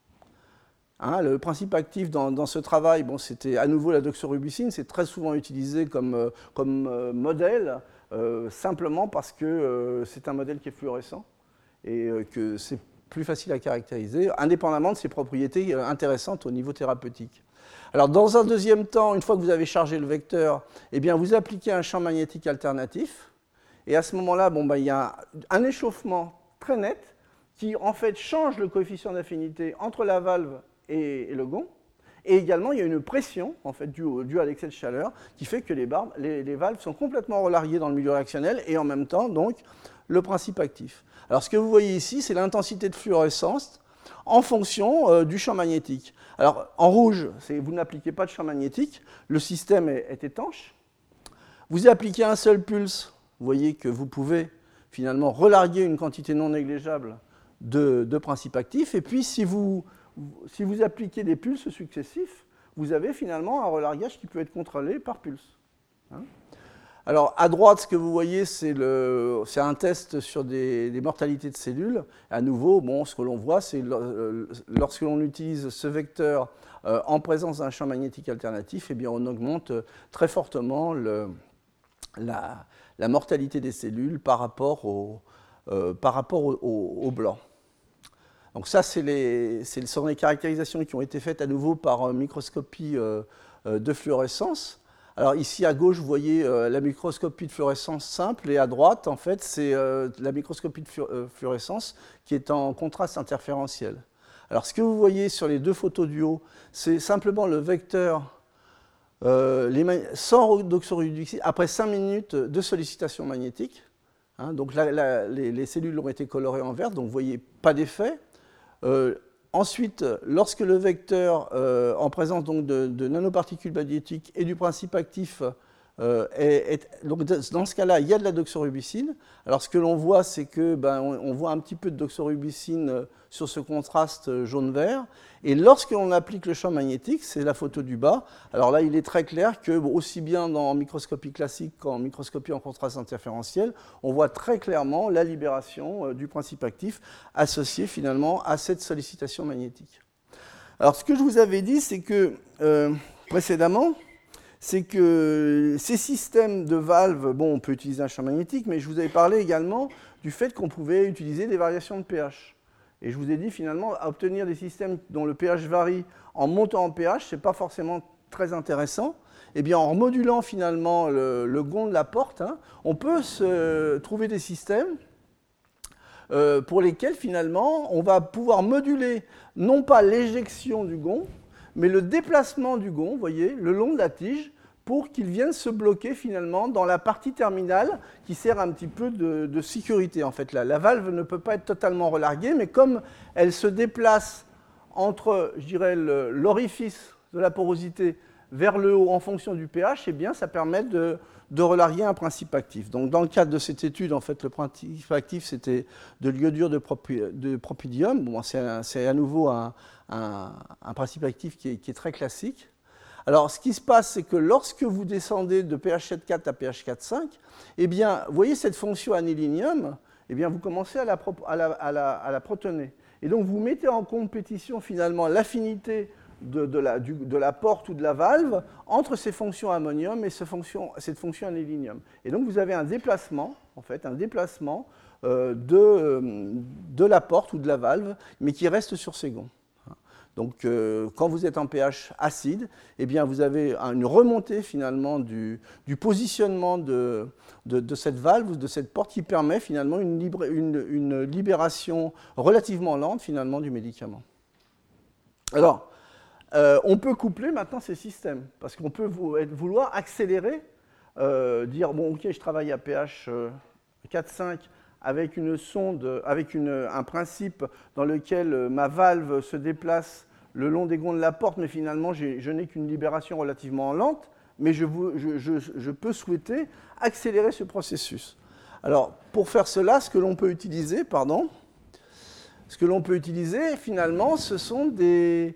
Hein, le principe actif dans ce travail, bon, c'était à nouveau la doxorubicine, c'est très souvent utilisé comme modèle, simplement parce que c'est un modèle qui est fluorescent et que c'est plus facile à caractériser, indépendamment de ses propriétés intéressantes au niveau thérapeutique. Alors, dans un deuxième temps, une fois que vous avez chargé le vecteur, eh bien, vous appliquez un champ magnétique alternatif. Et à ce moment-là, bon, il y a un échauffement très net qui, en fait, change le coefficient d'affinité entre la valve et le gond. Et également, il y a une pression, en fait, due à l'excès de chaleur, qui fait que les valves sont complètement relarguées dans le milieu réactionnel et en même temps, donc, le principe actif. Alors, ce que vous voyez ici, c'est l'intensité de fluorescence en fonction du champ magnétique. Alors, en rouge, vous n'appliquez pas de champ magnétique, le système est étanche. Vous appliquez un seul pulse, vous voyez que vous pouvez finalement relarguer une quantité non négligeable de principe actif. Et puis, si vous appliquez des pulses successifs, vous avez finalement un relargage qui peut être contrôlé par pulse. Hein. Alors, à droite, ce que vous voyez, c'est un test sur des mortalités de cellules. À nouveau, bon, ce que l'on voit, c'est lorsque l'on utilise ce vecteur en présence d'un champ magnétique alternatif, eh bien, on augmente très fortement la mortalité des cellules par rapport au blanc. Donc ça, ce sont les caractérisations qui ont été faites à nouveau par microscopie de fluorescence. Alors ici à gauche, vous voyez la microscopie de fluorescence simple, et à droite, en fait, c'est la microscopie de fluorescence qui est en contraste interférentiel. Alors ce que vous voyez sur les deux photos du haut, c'est simplement le vecteur sans doxorubicine après 5 minutes de sollicitation magnétique. Hein, donc là, les cellules ont été colorées en vert, donc vous voyez pas d'effet. Ensuite, lorsque le vecteur, en présence donc de nanoparticules magnétiques et du principe actif, donc dans ce cas-là, il y a de la doxorubicine. Alors ce que l'on voit, c'est que on voit un petit peu de doxorubicine sur ce contraste jaune-vert. Et lorsque l'on applique le champ magnétique, c'est la photo du bas. Alors là, il est très clair que, aussi bien en microscopie classique qu'en microscopie en contraste interférentiel, on voit très clairement la libération du principe actif associé finalement à cette sollicitation magnétique. Alors ce que je vous avais dit, c'est que précédemment, c'est que ces systèmes de valves, bon, on peut utiliser un champ magnétique, mais je vous avais parlé également du fait qu'on pouvait utiliser des variations de pH. Et je vous ai dit finalement, obtenir des systèmes dont le pH varie en montant en pH, ce n'est pas forcément très intéressant. Eh bien, en modulant finalement le gond de la porte, hein, on peut trouver des systèmes pour lesquels finalement on va pouvoir moduler non pas l'éjection du gond, mais le déplacement du gond, vous voyez, le long de la tige, pour qu'il vienne se bloquer finalement dans la partie terminale qui sert un petit peu de sécurité. En fait, la valve ne peut pas être totalement relarguée, mais comme elle se déplace entre, je dirais, l'orifice de la porosité vers le haut en fonction du pH, eh bien, ça permet de relarguer un principe actif. Donc, dans le cadre de cette étude, en fait, le principe actif, c'était de l'iodure de propidium. Bon, c'est à nouveau un principe actif qui est très classique. Alors, ce qui se passe, c'est que lorsque vous descendez de pH 7,4 à pH 4,5, eh bien, vous voyez cette fonction anilinium, eh bien, vous commencez à la protoner. Et donc, vous mettez en compétition, finalement, l'affinité de la porte ou de la valve entre ces fonctions ammonium et cette fonction anilinium. Et donc, vous avez un déplacement, en fait, de la porte ou de la valve, mais qui reste sur ces gonds. Donc, quand vous êtes en pH acide, eh bien, vous avez une remontée finalement du positionnement de cette valve ou de cette porte qui permet finalement une libération relativement lente finalement du médicament. Alors, on peut coupler maintenant ces systèmes, parce qu'on peut vouloir accélérer, dire, bon, ok, je travaille à pH 4,5 avec une sonde, avec un principe dans lequel ma valve se déplace le long des gonds de la porte, mais finalement, je n'ai qu'une libération relativement lente, mais je peux souhaiter accélérer ce processus. Alors, pour faire cela, ce que l'on peut utiliser, finalement, ce sont des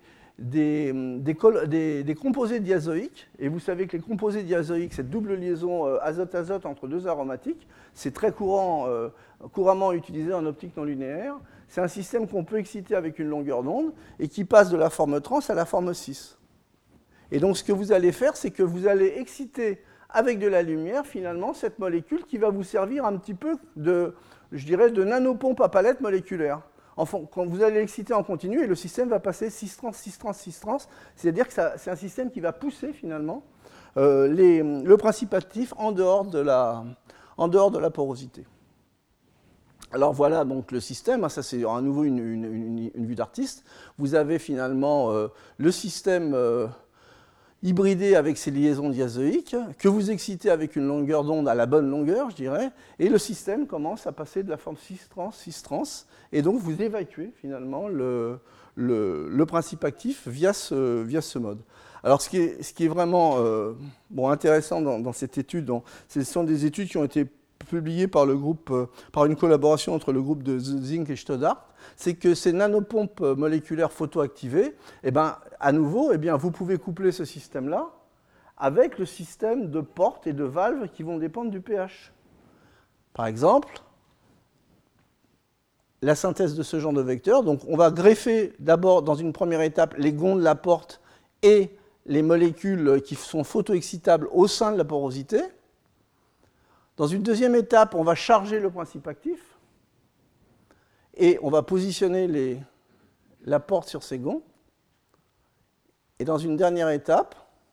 composés diazoïques. Et vous savez que les composés diazoïques, cette double liaison azote-azote entre deux aromatiques, c'est très couramment utilisé en optique non linéaire. C'est un système qu'on peut exciter avec une longueur d'onde et qui passe de la forme trans à la forme 6. Et donc, ce que vous allez faire, c'est que vous allez exciter avec de la lumière, finalement, cette molécule qui va vous servir un petit peu de nanopompe à palette moléculaire. Enfin, quand vous allez l'exciter en continu, et le système va passer 6-trans, 6-trans, 6-trans, c'est-à-dire que c'est un système qui va pousser, finalement, le principe actif en dehors de la porosité. Alors voilà donc le système, ça c'est à nouveau une vue d'artiste. Vous avez finalement le système hybridé avec ses liaisons diazoïques, que vous excitez avec une longueur d'onde à la bonne longueur, je dirais, et le système commence à passer de la forme 6-trans, 6-trans, et donc vous évacuez finalement le principe actif via ce mode. Alors ce qui est vraiment intéressant dans cette étude, ce sont des études qui ont été publiées par une collaboration entre le groupe de Zink et Stoddart, c'est que ces nanopompes moléculaires photoactivées, à nouveau, vous pouvez coupler ce système-là avec le système de portes et de valves qui vont dépendre du pH. Par exemple, la synthèse de ce genre de vecteur, donc on va greffer d'abord dans une première étape les gonds de la porte et les molécules qui sont photoexcitables au sein de la porosité. Dans une deuxième étape, on va charger le principe actif et on va positionner la porte sur ces gonds. Et dans une dernière étape,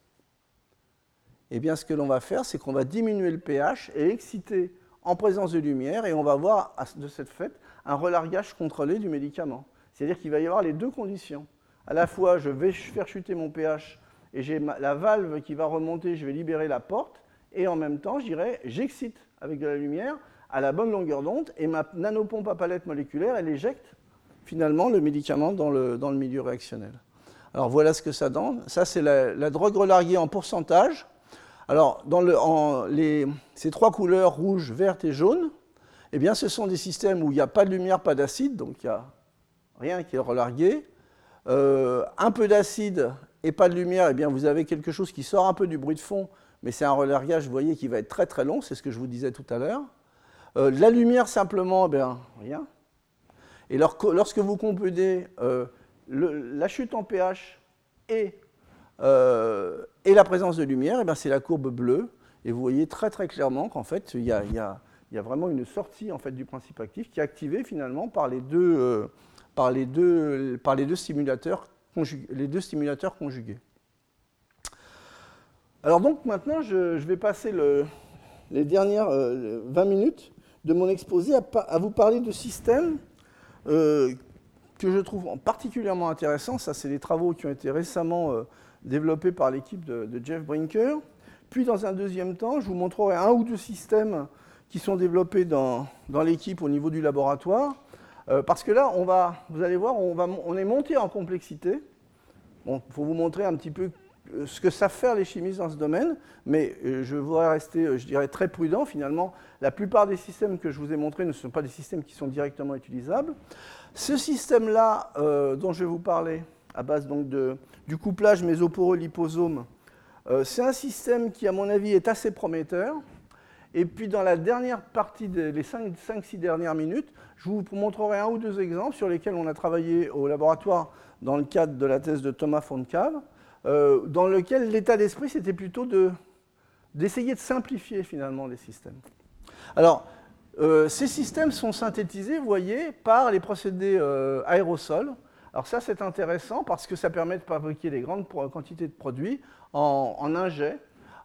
ce que l'on va faire, c'est qu'on va diminuer le pH et exciter en présence de lumière, et on va avoir de cette fait un relargage contrôlé du médicament. C'est-à-dire qu'il va y avoir les deux conditions. À la fois, je vais faire chuter mon pH et j'ai la valve qui va remonter, je vais libérer la porte, et en même temps, j'excite avec de la lumière à la bonne longueur d'onde, et ma nanopompe à palette moléculaire, elle éjecte finalement le médicament dans le milieu réactionnel. Alors voilà ce que ça donne. Ça, c'est la drogue relarguée en pourcentage. Alors, ces trois couleurs, rouge, verte et jaune, ce sont des systèmes où il n'y a pas de lumière, pas d'acide, donc il n'y a rien qui est relargué. Un peu d'acide et pas de lumière, vous avez quelque chose qui sort un peu du bruit de fond, mais c'est un relargage, vous voyez, qui va être très très long, c'est ce que je vous disais tout à l'heure. La lumière, simplement, rien. Et lorsque vous composez la chute en pH et la présence de lumière, c'est la courbe bleue. Et vous voyez très très clairement qu'en fait, il y a vraiment une sortie en fait, du principe actif qui est activée finalement par les deux stimulateurs conjugués. Alors donc maintenant, je vais passer les dernières 20 minutes de mon exposé à vous parler de systèmes que je trouve particulièrement intéressants. Ça, c'est des travaux qui ont été récemment développés par l'équipe de Jeff Brinker. Puis, dans un deuxième temps, je vous montrerai un ou deux systèmes qui sont développés dans l'équipe au niveau du laboratoire. Parce que là, vous allez voir, on est monté en complexité. Bon, il faut vous montrer un petit peu ce que savent faire les chimistes dans ce domaine, mais je voudrais rester, je dirais, très prudent. Finalement, la plupart des systèmes que je vous ai montrés ne sont pas des systèmes qui sont directement utilisables. Ce système-là, dont je vais vous parler, à base donc du couplage mésoporeux liposome, c'est un système qui, à mon avis, est assez prometteur. Et puis, dans la dernière partie des 5-6 dernières minutes, je vous montrerai un ou deux exemples sur lesquels on a travaillé au laboratoire dans le cadre de la thèse de Thomas Fontcalves, dans lequel l'état d'esprit, c'était plutôt d'essayer de simplifier, finalement, les systèmes. Alors, ces systèmes sont synthétisés, vous voyez, par les procédés aérosols. Alors ça, c'est intéressant parce que ça permet de fabriquer des grandes quantités de produits en un jet,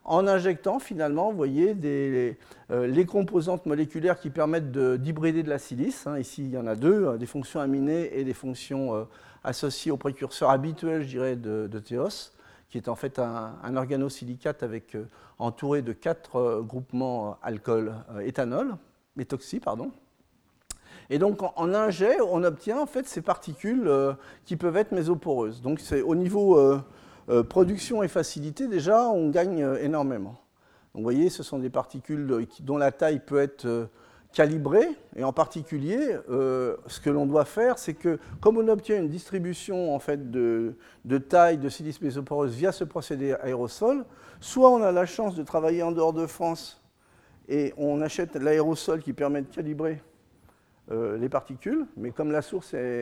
en injectant finalement, vous voyez, les composantes moléculaires qui permettent d'hybrider de la silice. Ici, il y en a deux, des fonctions aminées et des fonctions associées au précurseur habituel, je dirais, de Théos, qui est en fait un organosilicate entouré de 4 groupements alcool éthanol, méthoxy, pardon. Et donc, en un jet, on obtient en fait ces particules qui peuvent être mésoporeuses. Donc, c'est au niveau production et facilité, déjà, on gagne énormément. Donc, vous voyez, ce sont des particules dont la taille peut être calibrée. Et en particulier, ce que l'on doit faire, c'est que, comme on obtient une distribution en fait, de taille de silice mésoporeuse via ce procédé aérosol, soit on a la chance de travailler en dehors de France et on achète l'aérosol qui permet de calibrer les particules, mais comme c'est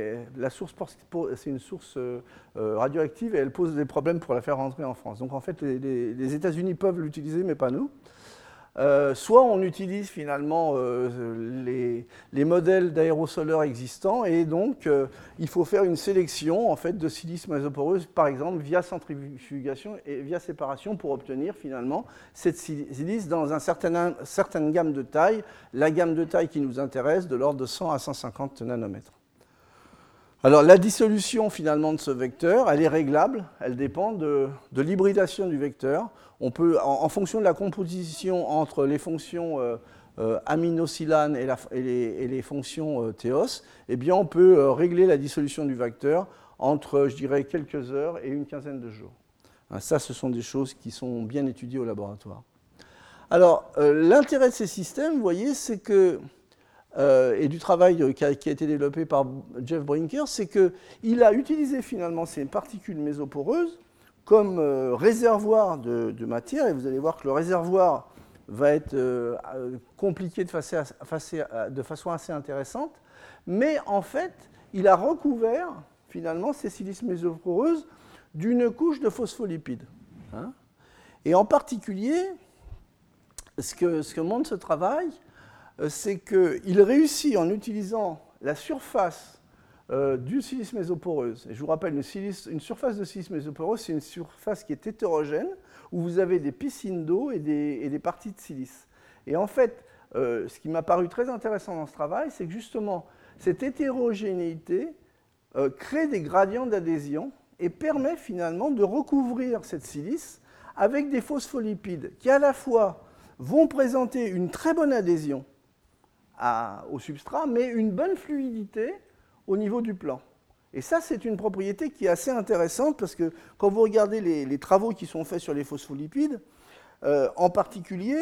une source radioactive et elle pose des problèmes pour la faire rentrer en France. Donc en fait, les États-Unis peuvent l'utiliser, mais pas nous. Soit on utilise finalement les modèles d'aérosoleurs existants et donc il faut faire une sélection en fait, de silice mésoporeuse, par exemple via centrifugation et via séparation pour obtenir finalement cette silice dans une certaine gamme de taille, la gamme de taille qui nous intéresse de l'ordre de 100 à 150 nanomètres. Alors la dissolution finalement de ce vecteur, elle est réglable, elle dépend de l'hybridation du vecteur. On peut, en fonction de la composition entre les fonctions aminosilane et les fonctions Théos, eh bien on peut régler la dissolution du vecteur entre, je dirais, quelques heures et une quinzaine de jours. Ça, ce sont des choses qui sont bien étudiées au laboratoire. Alors, l'intérêt de ces systèmes, vous voyez, c'est que et du travail qui a été développé par Jeff Brinker, c'est qu'il a utilisé finalement ces particules mésoporeuses comme réservoir de matière, et vous allez voir que le réservoir va être compliqué de façon assez intéressante, mais en fait, il a recouvert finalement ces silices mésoporeuses d'une couche de phospholipides. Et en particulier, ce que montre ce travail, c'est qu'il réussit en utilisant la surface du silice mésoporeuse. Et je vous rappelle, une surface de silice mésoporeuse, c'est une surface qui est hétérogène, où vous avez des piscines d'eau et des parties de silice. Et en fait, ce qui m'a paru très intéressant dans ce travail, c'est que justement, cette hétérogénéité crée des gradients d'adhésion et permet finalement de recouvrir cette silice avec des phospholipides qui à la fois vont présenter une très bonne adhésion au substrat, mais une bonne fluidité au niveau du plan. Et ça, c'est une propriété qui est assez intéressante parce que quand vous regardez les travaux qui sont faits sur les phospholipides, en particulier,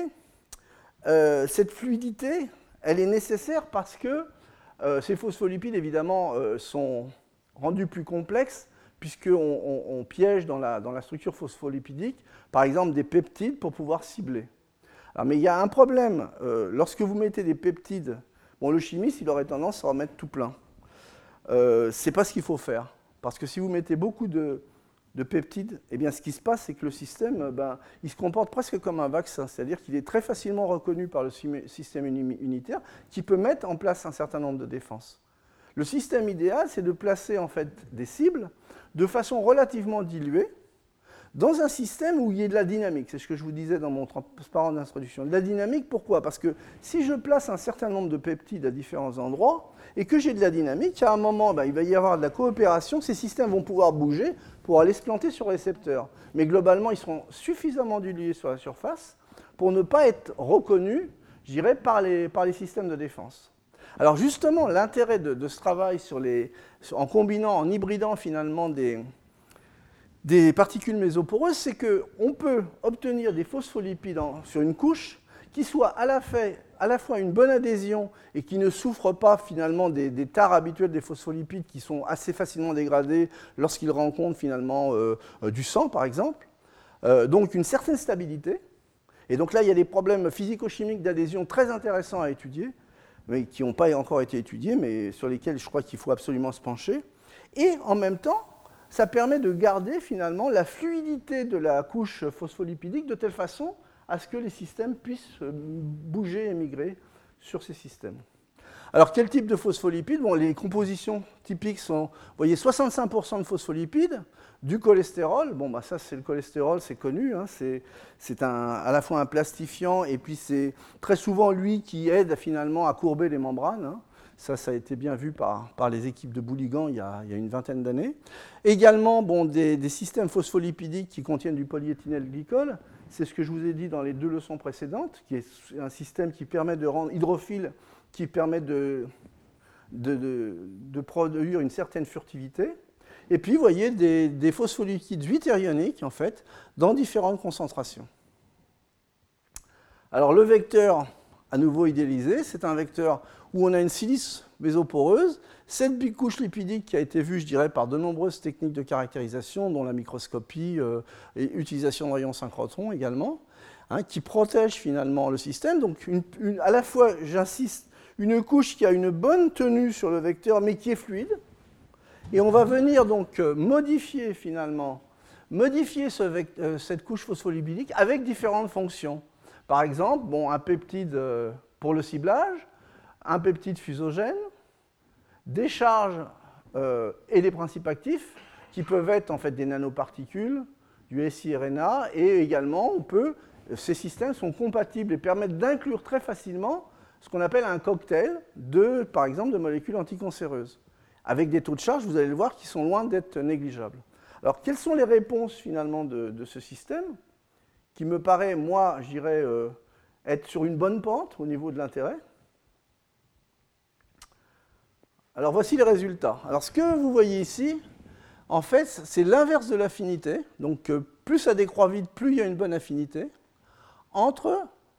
cette fluidité, elle est nécessaire parce que ces phospholipides, évidemment, sont rendus plus complexes puisqu'on piège dans la structure phospholipidique, par exemple, des peptides pour pouvoir cibler. Alors, mais il y a un problème. Lorsque vous mettez des peptides, le chimiste, il aurait tendance à en mettre tout plein. Ce n'est pas ce qu'il faut faire. Parce que si vous mettez beaucoup de peptides, eh bien, ce qui se passe, c'est que le système, il se comporte presque comme un vaccin. C'est-à-dire qu'il est très facilement reconnu par le système unitaire qui peut mettre en place un certain nombre de défenses. Le système idéal, c'est de placer en fait, des cibles de façon relativement diluée, dans un système où il y ait de la dynamique. C'est ce que je vous disais dans mon transparent d'introduction. De la dynamique, pourquoi? Parce que si je place un certain nombre de peptides à différents endroits et que j'ai de la dynamique, à un moment, il va y avoir de la coopération, ces systèmes vont pouvoir bouger pour aller se planter sur le récepteur. Mais globalement, ils seront suffisamment dilués sur la surface pour ne pas être reconnus, je dirais, par les systèmes de défense. Alors justement, l'intérêt de ce travail en combinant, en hybridant finalement des particules mésoporeuses, c'est qu'on peut obtenir des phospholipides sur une couche qui soient à la fois une bonne adhésion et qui ne souffrent pas finalement des tares habituelles des phospholipides qui sont assez facilement dégradés lorsqu'ils rencontrent finalement du sang, par exemple. Donc une certaine stabilité. Et donc là, il y a des problèmes physico-chimiques d'adhésion très intéressants à étudier, mais qui n'ont pas encore été étudiés, mais sur lesquels je crois qu'il faut absolument se pencher. Et en même temps, ça permet de garder finalement la fluidité de la couche phospholipidique de telle façon à ce que les systèmes puissent bouger et migrer sur ces systèmes. Alors, quel type de phospholipides? Bon, les compositions typiques sont, vous voyez, 65% de phospholipides, du cholestérol. Bon, bah, ça, c'est le cholestérol, c'est connu. Hein, c'est à la fois un plastifiant et puis c'est très souvent lui qui aide finalement à courber les membranes. Hein. Ça a été bien vu par les équipes de Bouligan il y a une vingtaine d'années. Également, bon, des systèmes phospholipidiques qui contiennent du polyéthynylglycol. C'est ce que je vous ai dit dans les 2 leçons précédentes, qui est un système qui permet de rendre hydrophile, qui permet de produire une certaine furtivité. Et puis, vous voyez des phospholipides zwitterioniques, en fait, dans différentes concentrations. Alors, le vecteur, à nouveau idéalisé, c'est un vecteur où on a une silice mésoporeuse, cette bicouche lipidique qui a été vue, je dirais, par de nombreuses techniques de caractérisation, dont la microscopie et l'utilisation de rayons synchrotrons également, hein, qui protège finalement le système. Donc, à la fois, j'insiste, une couche qui a une bonne tenue sur le vecteur, mais qui est fluide. Et on va venir donc modifier finalement, cette couche phospholipidique avec différentes fonctions. Par exemple, bon, un peptide pour le ciblage, un peptide fusogène, des charges et des principes actifs qui peuvent être en fait des nanoparticules, du siRNA, et également ces systèmes sont compatibles et permettent d'inclure très facilement ce qu'on appelle un cocktail par exemple, de molécules anticancéreuses, avec des taux de charge, vous allez le voir, qui sont loin d'être négligeables. Alors, quelles sont les réponses finalement de ce système, qui me paraît, moi, je dirais, être sur une bonne pente au niveau de l'intérêt? Alors, voici les résultats. Alors, ce que vous voyez ici, en fait, c'est l'inverse de l'affinité. Donc, plus ça décroît vite, plus il y a une bonne affinité entre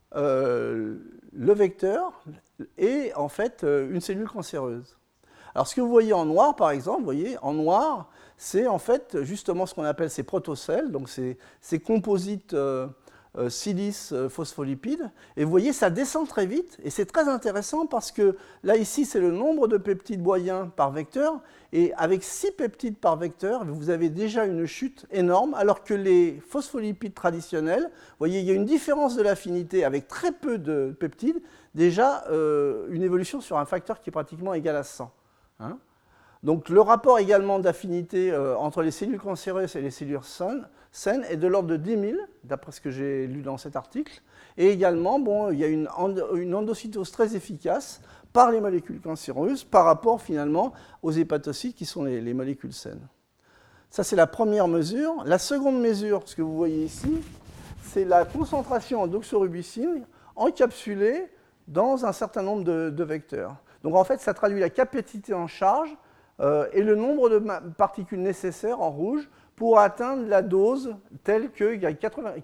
le vecteur et, en fait, une cellule cancéreuse. Alors, ce que vous voyez en noir, par exemple, vous voyez, en noir, c'est en fait justement ce qu'on appelle ces protocelles, donc ces composites silice phospholipides. Et vous voyez, ça descend très vite, et c'est très intéressant parce que là, ici, c'est le nombre de peptides moyens par vecteur, et avec 6 peptides par vecteur, vous avez déjà une chute énorme, alors que les phospholipides traditionnels, vous voyez, il y a une différence de l'affinité avec très peu de peptides, déjà une évolution sur un facteur qui est pratiquement égal à 100. Hein. Donc le rapport également d'affinité entre les cellules cancéreuses et les cellules saines est de l'ordre de 10 000, d'après ce que j'ai lu dans cet article. Et également, bon, il y a une endocytose très efficace par les molécules cancéreuses par rapport finalement aux hépatocytes qui sont les molécules saines. Ça, c'est la première mesure. La seconde mesure, ce que vous voyez ici, c'est la concentration en doxorubicine encapsulée dans un certain nombre de vecteurs. Donc en fait, ça traduit la capacité en charge et le nombre de particules nécessaires en rouge pour atteindre la dose telle qu'il y a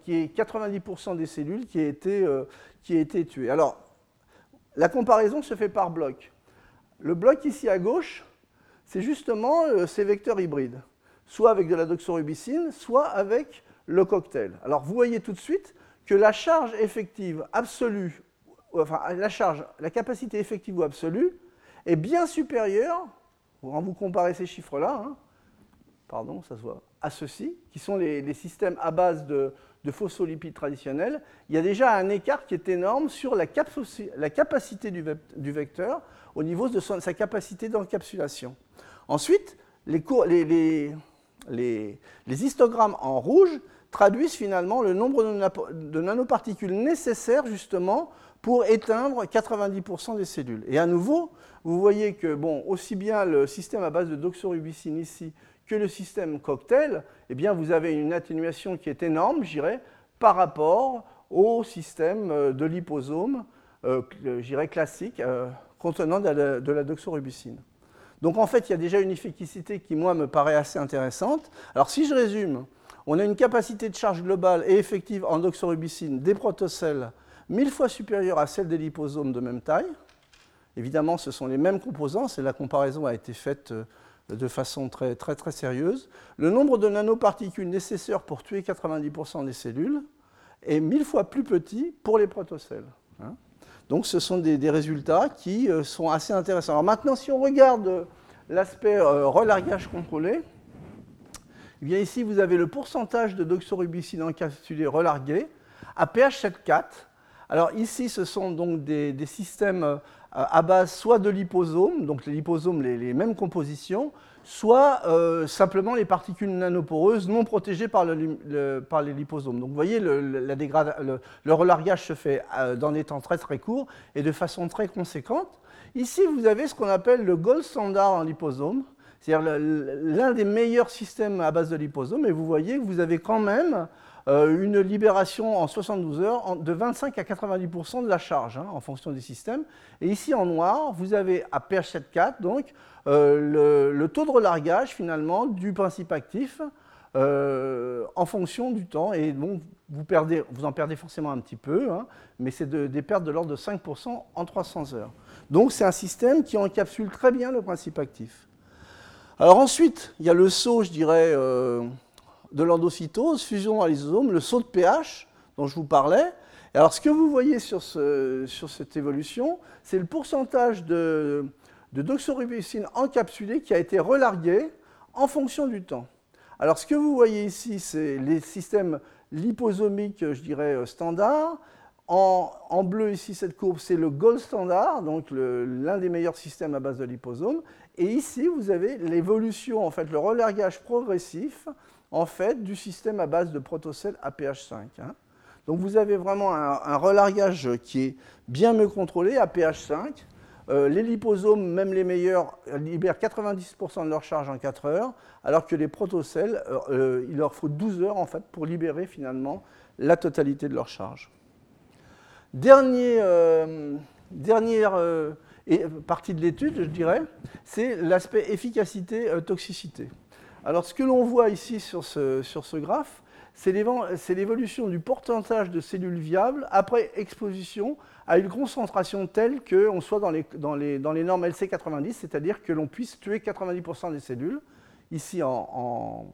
90% des cellules qui a été tuées. Alors, la comparaison se fait par bloc. Le bloc ici à gauche, c'est justement ces vecteurs hybrides, soit avec de la doxorubicine, soit avec le cocktail. Alors, vous voyez tout de suite que la charge effective absolue, enfin la capacité effective ou absolue, est bien supérieure, quand vous comparez ces chiffres-là, hein, pardon, ça se voit, à ceux-ci, qui sont les systèmes à base de phospholipides traditionnels. Il y a déjà un écart qui est énorme sur la capacité du vecteur au niveau de sa capacité d'encapsulation. Ensuite, les histogrammes en rouge traduisent finalement le nombre de nanoparticules nécessaires justement pour éteindre 90% des cellules. Et à nouveau, vous voyez que bon, aussi bien le système à base de doxorubicine ici que le système cocktail, eh bien, vous avez une atténuation qui est énorme, je dirais, par rapport au système de liposome, je dirais classique, contenant de la doxorubicine. Donc en fait, il y a déjà une efficacité qui, moi, me paraît assez intéressante. Alors si je résume, on a une capacité de charge globale et effective en doxorubicine des protocelles 1000 fois supérieure à celle des liposomes de même taille. Évidemment, ce sont les mêmes composants, et la comparaison a été faite de façon très, très, très sérieuse. Le nombre de nanoparticules nécessaires pour tuer 90% des cellules est 1000 fois plus petit pour les protocelles. Hein. Donc ce sont des résultats qui sont assez intéressants. Alors maintenant, si on regarde l'aspect relargage contrôlé, eh bien ici, vous avez le pourcentage de doxorubicine encapsulée relarguée à pH 7,4. Alors ici, ce sont donc des systèmes à base soit de liposomes, donc les liposomes, les mêmes compositions, soit simplement les particules nanoporeuses non protégées par les liposomes. Donc vous voyez, le relargage se fait dans des temps très très courts et de façon très conséquente. Ici, vous avez ce qu'on appelle le gold standard en liposome, c'est-à-dire l'un des meilleurs systèmes à base de liposome, et vous voyez que vous avez quand même une libération en 72 heures de 25 à 90% de la charge, en fonction des systèmes. Et ici en noir, vous avez à pH 7,4 donc le taux de relargage finalement du principe actif en fonction du temps. Et bon, vous en perdez forcément un petit peu, mais c'est des pertes de l'ordre de 5% en 300 heures. Donc c'est un système qui encapsule très bien le principe actif. Alors ensuite, il y a le saut, je dirais, de l'endocytose, fusion à lysosome, le saut de pH dont je vous parlais. Et alors ce que vous voyez sur cette évolution, c'est le pourcentage de doxorubicine encapsulée qui a été relargué en fonction du temps. Alors ce que vous voyez ici, c'est les systèmes liposomiques, je dirais, standards. En bleu ici, cette courbe, c'est le gold standard, donc l'un des meilleurs systèmes à base de liposomes. Et ici, vous avez l'évolution, en fait, le relargage progressif en fait, du système à base de protocelles à pH 5. Donc vous avez vraiment un relargage qui est bien mieux contrôlé à pH 5. Les liposomes, même les meilleurs, libèrent 90% de leur charge en 4 heures, alors que les protocelles, il leur faut 12 heures en fait, pour libérer finalement la totalité de leur charge. Dernière partie de l'étude, je dirais, c'est l'aspect efficacité-toxicité. Alors, ce que l'on voit ici sur ce graphe, c'est l'évolution du pourcentage de cellules viables après exposition à une concentration telle qu'on soit dans les normes LC90, c'est-à-dire que l'on puisse tuer 90% des cellules, ici en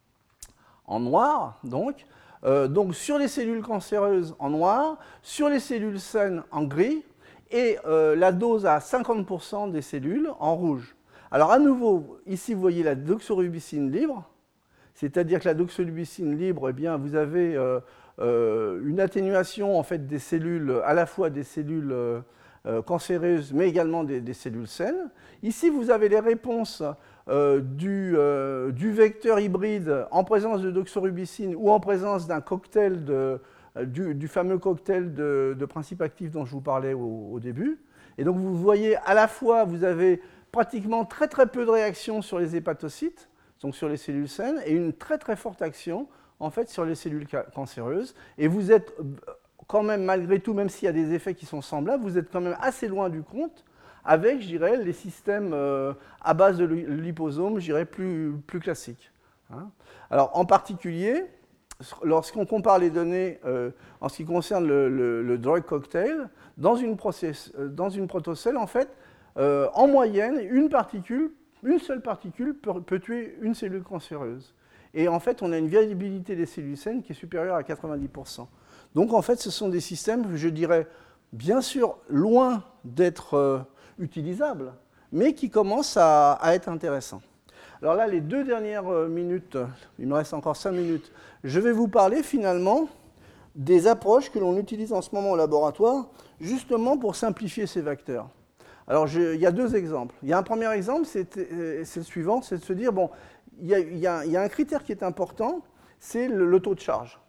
noir, donc sur les cellules cancéreuses en noir, sur les cellules saines en gris, et la dose à 50% des cellules en rouge. Alors à nouveau, ici vous voyez la doxorubicine libre, c'est-à-dire que la doxorubicine libre, eh bien, vous avez une atténuation en fait, des cellules, à la fois des cellules cancéreuses, mais également des cellules saines. Ici, vous avez les réponses du vecteur hybride en présence de doxorubicine ou en présence d'un cocktail du fameux cocktail de principes actifs dont je vous parlais au début. Et donc vous voyez à la fois, vous avez pratiquement très très peu de réactions sur les hépatocytes, donc sur les cellules saines, et une très très forte action en fait sur les cellules cancéreuses. Et vous êtes quand même, malgré tout, même s'il y a des effets qui sont semblables, vous êtes quand même assez loin du compte avec, je dirais, les systèmes à base de liposomes, je dirais, plus classiques. Alors en particulier, lorsqu'on compare les données en ce qui concerne le drug cocktail, dans une protocelle, en fait, en moyenne, une seule particule peut tuer une cellule cancéreuse. Et en fait, on a une viabilité des cellules saines qui est supérieure à 90%. Donc en fait, ce sont des systèmes, je dirais, bien sûr, loin d'être utilisables, mais qui commencent à être intéressants. Alors là, les 2 dernières minutes, il me reste encore 5 minutes, je vais vous parler finalement des approches que l'on utilise en ce moment au laboratoire, justement pour simplifier ces vecteurs. Alors, il y a 2 exemples. Il y a un premier exemple, c'est le suivant, c'est de se dire, bon, il y a un critère qui est important, c'est le taux de charge.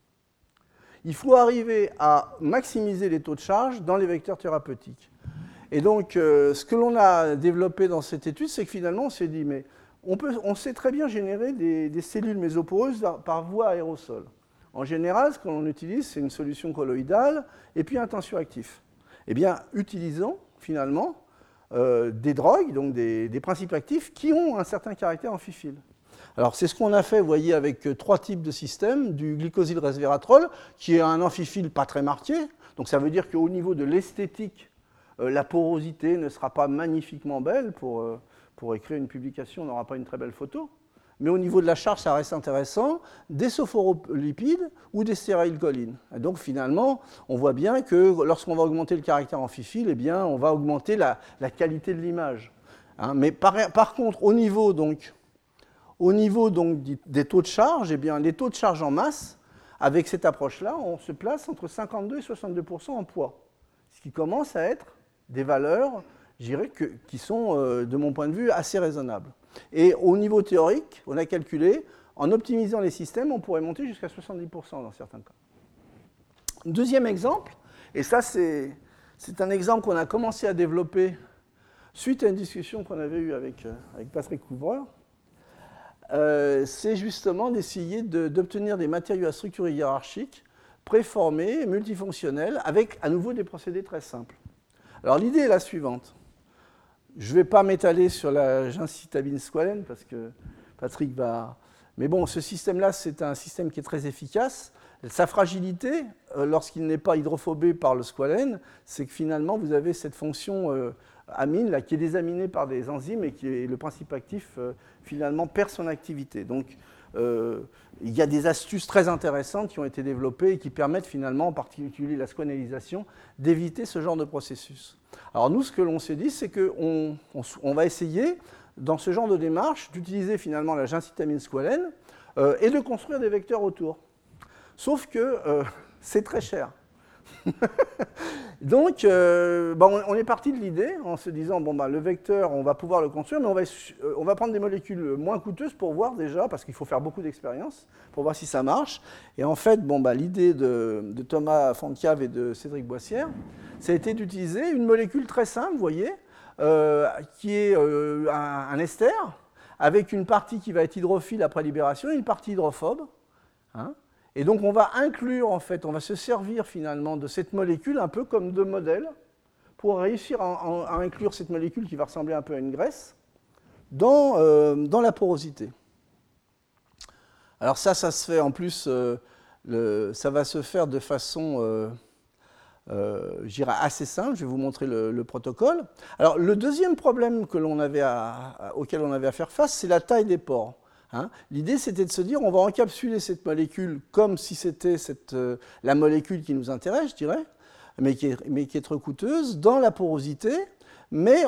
Il faut arriver à maximiser les taux de charge dans les vecteurs thérapeutiques. Et donc, ce que l'on a développé dans cette étude, c'est que finalement, on s'est dit, mais on sait très bien générer des cellules mésoporeuses par voie aérosol. En général, ce que l'on utilise, c'est une solution colloïdale et puis un tensioactif. Eh bien, utilisons finalement des drogues, donc des principes actifs qui ont un certain caractère amphiphile. Alors, c'est ce qu'on a fait, vous voyez, avec 3 types de systèmes, du glycosyl resveratrol, qui est un amphiphile pas très marqué. Donc, ça veut dire qu'au niveau de l'esthétique, la porosité ne sera pas magnifiquement belle. Pour écrire une publication, on n'aura pas une très belle photo. Mais au niveau de la charge, ça reste intéressant. Des sophorolipides ou des stérylcholine. Et donc, finalement, on voit bien que lorsqu'on va augmenter le caractère amphiphile, eh bien, on va augmenter la qualité de l'image. Mais par contre, au niveau des taux de charge, eh bien, les taux de charge en masse, avec cette approche-là, on se place entre 52 et 62% en poids. Ce qui commence à être des valeurs, je dirais, qui sont, de mon point de vue, assez raisonnables. Et au niveau théorique, on a calculé, en optimisant les systèmes, on pourrait monter jusqu'à 70% dans certains cas. Deuxième exemple, et ça c'est un exemple qu'on a commencé à développer suite à une discussion qu'on avait eue avec Patrick Couvreur, c'est justement d'essayer d'obtenir des matériaux à structure hiérarchique préformés, multifonctionnels, avec à nouveau des procédés très simples. Alors l'idée est la suivante. Je ne vais pas m'étaler sur la gemcitabine squalène parce que Patrick va... Mais bon, ce système-là, c'est un système qui est très efficace. Sa fragilité, lorsqu'il n'est pas hydrophobé par le squalène, c'est que finalement, vous avez cette fonction amine là, qui est désaminée par des enzymes et qui est le principe actif, finalement, perd son activité. Donc, il y a des astuces très intéressantes qui ont été développées et qui permettent finalement, en particulier la squanélisation, d'éviter ce genre de processus. Alors nous, ce que l'on s'est dit, c'est qu'on va essayer, dans ce genre de démarche, d'utiliser finalement la gemcitabine squalène et de construire des vecteurs autour. Sauf que c'est très cher. Donc, on est parti de l'idée en se disant, le vecteur, on va pouvoir le construire, mais on va prendre des molécules moins coûteuses pour voir déjà, parce qu'il faut faire beaucoup d'expériences, pour voir si ça marche. Et en fait, l'idée de Thomas Fontcave et de Cédric Boissière, ça a été d'utiliser une molécule très simple, vous voyez, qui est un ester, avec une partie qui va être hydrophile après libération et une partie hydrophobe. Et donc on va inclure, en fait, on va se servir finalement de cette molécule un peu comme de modèle pour réussir à inclure cette molécule qui va ressembler un peu à une graisse dans la porosité. Alors ça se fait en plus, ça va se faire de façon, je dirais, assez simple. Je vais vous montrer le protocole. Alors le deuxième problème auquel on avait à faire face, c'est la taille des pores. L'idée, c'était de se dire, on va encapsuler cette molécule comme si c'était la molécule qui nous intéresse, je dirais, mais qui est trop coûteuse, dans la porosité. Mais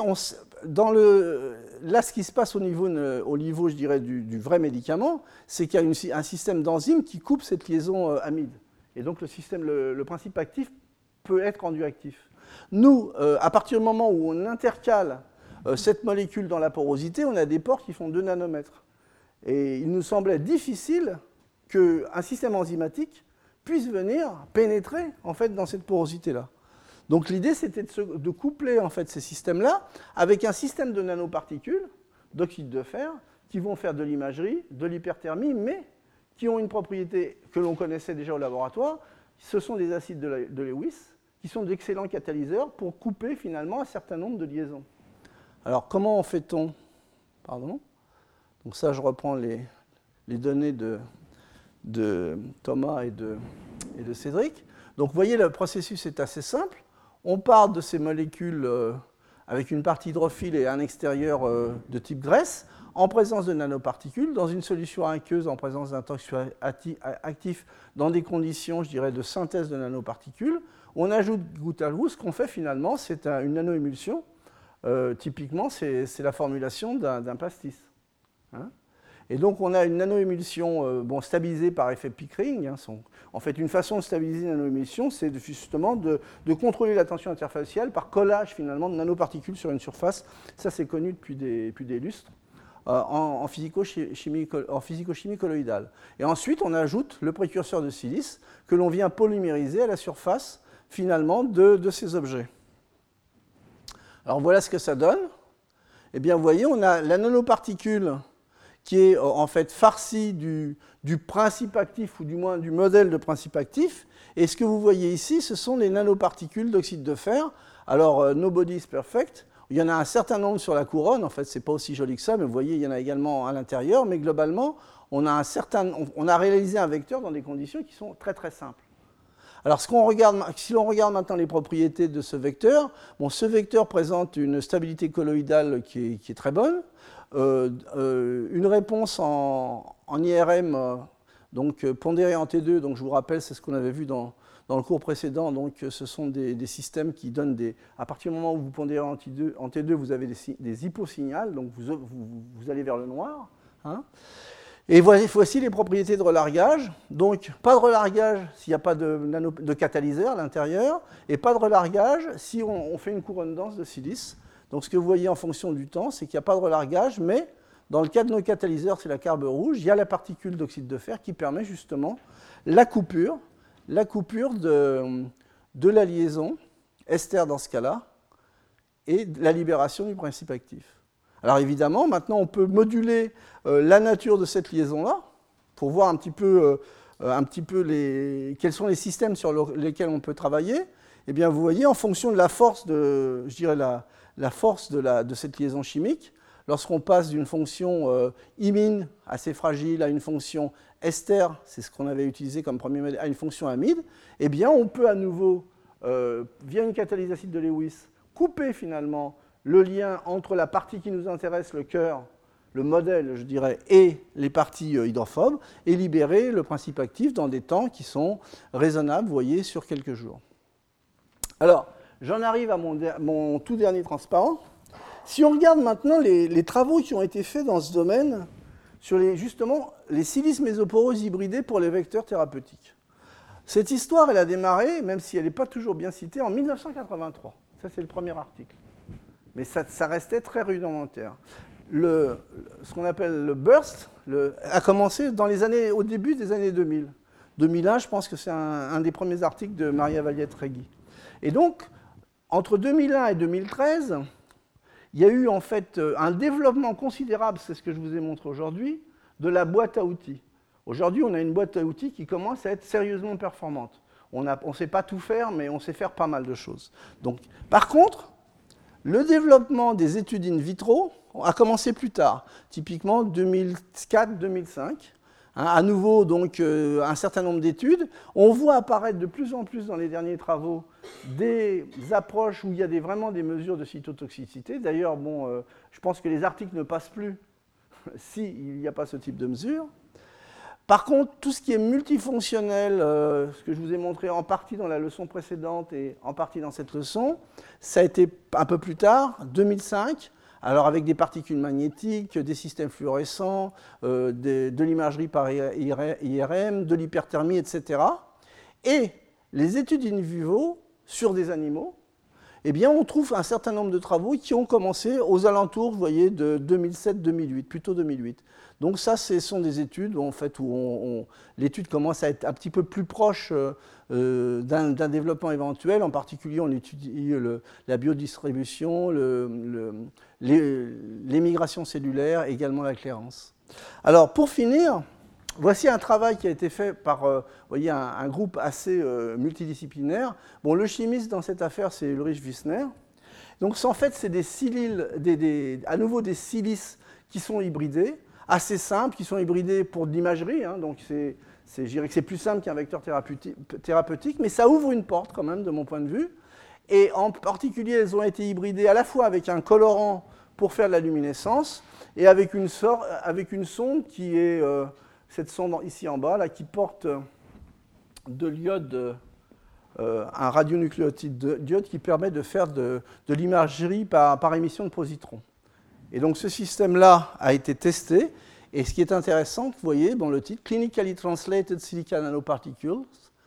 là, ce qui se passe au niveau je dirais, du vrai médicament, c'est qu'il y a un système d'enzymes qui coupe cette liaison amide. Et donc, le principe actif peut être rendu actif. Nous, à partir du moment où on intercale cette molécule dans la porosité, on a des pores qui font 2 nanomètres. Et il nous semblait difficile qu'un système enzymatique puisse venir pénétrer en fait, dans cette porosité-là. Donc l'idée, c'était de coupler en fait, ces systèmes-là avec un système de nanoparticules, d'oxyde de fer, qui vont faire de l'imagerie, de l'hyperthermie, mais qui ont une propriété que l'on connaissait déjà au laboratoire. Ce sont des acides de Lewis, qui sont d'excellents catalyseurs pour couper finalement un certain nombre de liaisons. Alors comment fait-on? Pardon. Donc ça, je reprends les données de Thomas et de Cédric. Donc vous voyez, le processus est assez simple. On part de ces molécules avec une partie hydrophile et un extérieur de type graisse, en présence de nanoparticules, dans une solution aqueuse en présence d'un toxo actif, dans des conditions, je dirais, de synthèse de nanoparticules. On ajoute goutte à goutte. Ce qu'on fait finalement, c'est une nanoémulsion. Typiquement, c'est la formulation d'un pastis. Et donc, on a une nanoémulsion stabilisée par effet Pickering. En fait, une façon de stabiliser une nanoémulsion, c'est justement de contrôler la tension interfaciale par collage, finalement, de nanoparticules sur une surface. Ça, c'est connu depuis des lustres en physico-chimie colloïdale. Et ensuite, on ajoute le précurseur de silice que l'on vient polymériser à la surface, finalement, de ces objets. Alors, voilà ce que ça donne. Eh bien, vous voyez, on a la nanoparticule qui est en fait farcie du principe actif, ou du moins du modèle de principe actif. Et ce que vous voyez ici, ce sont les nanoparticules d'oxyde de fer. Alors, nobody is perfect. Il y en a un certain nombre sur la couronne. En fait, ce n'est pas aussi joli que ça, mais vous voyez, il y en a également à l'intérieur. Mais globalement, on a réalisé un vecteur dans des conditions qui sont très, très simples. Alors, si l'on regarde maintenant les propriétés de ce vecteur, ce vecteur présente une stabilité colloïdale qui est très bonne, une réponse en IRM, donc pondérée en T2, donc je vous rappelle, c'est ce qu'on avait vu dans le cours précédent, donc ce sont des systèmes qui donnent à partir du moment où vous pondérez en T2, vous avez des hyposignales, donc vous allez vers le noir. Et voici les propriétés de relargage. Donc, pas de relargage s'il n'y a pas de catalyseur à l'intérieur, et pas de relargage si on fait une couronne dense de silice. Donc, ce que vous voyez en fonction du temps, c'est qu'il n'y a pas de relargage, mais dans le cas de nos catalyseurs, c'est la carbe rouge, il y a la particule d'oxyde de fer qui permet justement la coupure de la liaison, ester dans ce cas-là, et la libération du principe actif. Alors évidemment, maintenant, on peut moduler la nature de cette liaison-là pour voir un petit peu quels sont les systèmes sur lesquels on peut travailler. Eh bien, vous voyez, en fonction de la force de cette liaison chimique, lorsqu'on passe d'une fonction imine assez fragile à une fonction ester, c'est ce qu'on avait utilisé comme premier modèle, à une fonction amide, eh bien, on peut à nouveau, via une catalyse acide de Lewis, couper finalement le lien entre la partie qui nous intéresse, le cœur, le modèle, je dirais, et les parties hydrophobes, et libérer le principe actif dans des temps qui sont raisonnables, vous voyez, sur quelques jours. Alors, j'en arrive à mon tout dernier transparent. Si on regarde maintenant les travaux qui ont été faits dans ce domaine sur justement les silices mésoporeuses hybridées pour les vecteurs thérapeutiques. Cette histoire, elle a démarré, même si elle n'est pas toujours bien citée, en 1983. Ça, c'est le premier article. Mais ça restait très rudimentaire. Ce qu'on appelle le burst a commencé au début des années 2000. 2001, je pense que c'est un des premiers articles de Maria Valiette-Regui. Et donc, entre 2001 et 2013, il y a eu en fait un développement considérable, c'est ce que je vous ai montré aujourd'hui, de la boîte à outils. Aujourd'hui, on a une boîte à outils qui commence à être sérieusement performante. On ne sait pas tout faire, mais on sait faire pas mal de choses. Donc, par contre, le développement des études in vitro a commencé plus tard, typiquement 2004-2005. À nouveau, donc, un certain nombre d'études. On voit apparaître de plus en plus dans les derniers travaux des approches où il y a vraiment des mesures de cytotoxicité. D'ailleurs, je pense que les articles ne passent plus s'il n'y a pas ce type de mesure. Par contre, tout ce qui est multifonctionnel, ce que je vous ai montré en partie dans la leçon précédente et en partie dans cette leçon, ça a été un peu plus tard, 2005, alors avec des particules magnétiques, des systèmes fluorescents, de l'imagerie par IRM, de l'hyperthermie, etc. Et les études in vivo sur des animaux, eh bien, on trouve un certain nombre de travaux qui ont commencé aux alentours, vous voyez, de 2007-2008, plutôt 2008. Donc ça, ce sont des études en fait, où l'étude commence à être un petit peu plus proche d'un développement éventuel. En particulier, on étudie la biodistribution, les migrations cellulaires, également la clairance. Alors, pour finir, voici un travail qui a été fait par voyez, un groupe assez multidisciplinaire. Bon, le chimiste dans cette affaire, c'est Ulrich Wissner. Donc, en fait, c'est à nouveau des silices qui sont hybridés, assez simples, qui sont hybridés pour de l'imagerie. Donc, je dirais que c'est plus simple qu'un vecteur thérapeutique, mais ça ouvre une porte quand même, de mon point de vue. Et en particulier, elles ont été hybridées à la fois avec un colorant pour faire de la luminescence et avec une sonde qui est cette sonde ici en bas, là, qui porte de l'iode, un radionucléotide d'iode qui permet de faire de l'imagerie par émission de positrons. Et donc ce système-là a été testé, et ce qui est intéressant, vous voyez dans le titre, Clinically Translated Silica Nanoparticles.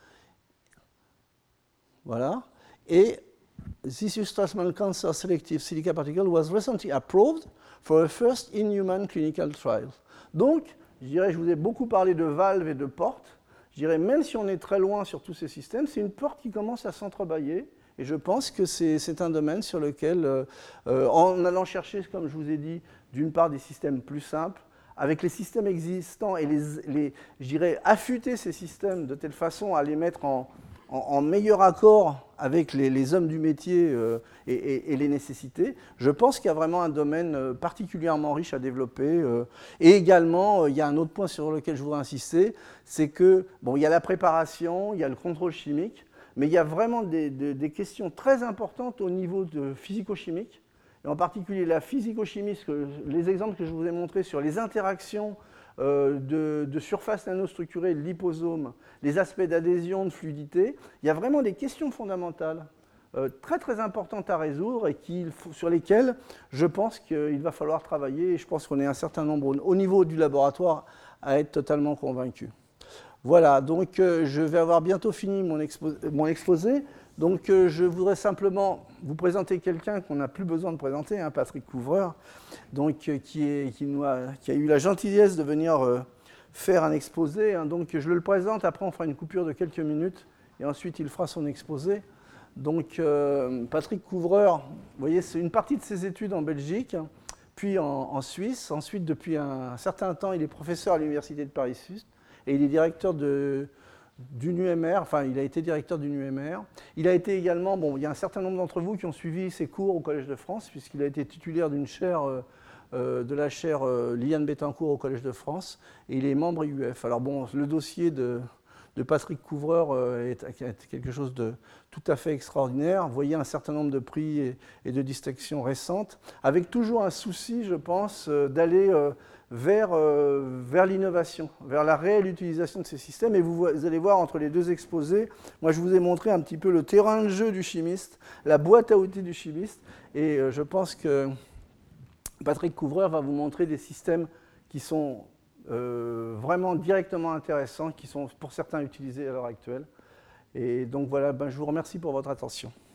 Voilà. Et this Strassman cancer selective silica particle was recently approved for a first in-human clinical trial. Donc, je vous ai beaucoup parlé de valves et de portes. Je dirais, même si on est très loin sur tous ces systèmes, c'est une porte qui commence à s'entrebâiller. Et je pense que c'est un domaine sur lequel, en allant chercher, comme je vous ai dit, d'une part des systèmes plus simples, avec les systèmes existants et je dirais, affûter ces systèmes de telle façon à les mettre en meilleur accord avec les hommes du métier et les nécessités, je pense qu'il y a vraiment un domaine particulièrement riche à développer. Et également, il y a un autre point sur lequel je voudrais insister, c'est que, bon, il y a la préparation, il y a le contrôle chimique, mais il y a vraiment des questions très importantes au niveau de physico-chimique, et en particulier la physico-chimie, les exemples que je vous ai montrés sur les interactions de surface nanostructurée de liposomes, les aspects d'adhésion, de fluidité, il y a vraiment des questions fondamentales très très importantes à résoudre et sur lesquelles je pense qu'il va falloir travailler, et je pense qu'on est un certain nombre au niveau du laboratoire à être totalement convaincu. Voilà, donc je vais avoir bientôt fini mon exposé. Donc je voudrais simplement vous présenter quelqu'un qu'on n'a plus besoin de présenter, hein, Patrick Couvreur, donc, qui a eu la gentillesse de venir faire un exposé. Hein. Donc je le présente, après on fera une coupure de quelques minutes, et ensuite il fera son exposé. Donc Patrick Couvreur, vous voyez, c'est une partie de ses études en Belgique, puis en Suisse. Ensuite, depuis un certain temps, il est professeur à l'Université de Paris-Sud, et il est directeur d'une UMR, enfin il a été directeur d'une UMR. Il a été également, bon, il y a un certain nombre d'entre vous qui ont suivi ses cours au Collège de France, puisqu'il a été titulaire d'une chaire, de la chaire Liane Bettencourt au Collège de France, et il est membre IUF. Alors bon, le dossier de Patrick Couvreur est quelque chose de tout à fait extraordinaire. Vous voyez un certain nombre de prix et de distinctions récentes, avec toujours un souci, je pense, d'aller vers l'innovation, vers la réelle utilisation de ces systèmes. Et vous allez voir entre les deux exposés, moi je vous ai montré un petit peu le terrain de jeu du chimiste, la boîte à outils du chimiste, et je pense que Patrick Couvreur va vous montrer des systèmes qui sont vraiment directement intéressants, qui sont pour certains utilisés à l'heure actuelle. Et donc voilà, je vous remercie pour votre attention.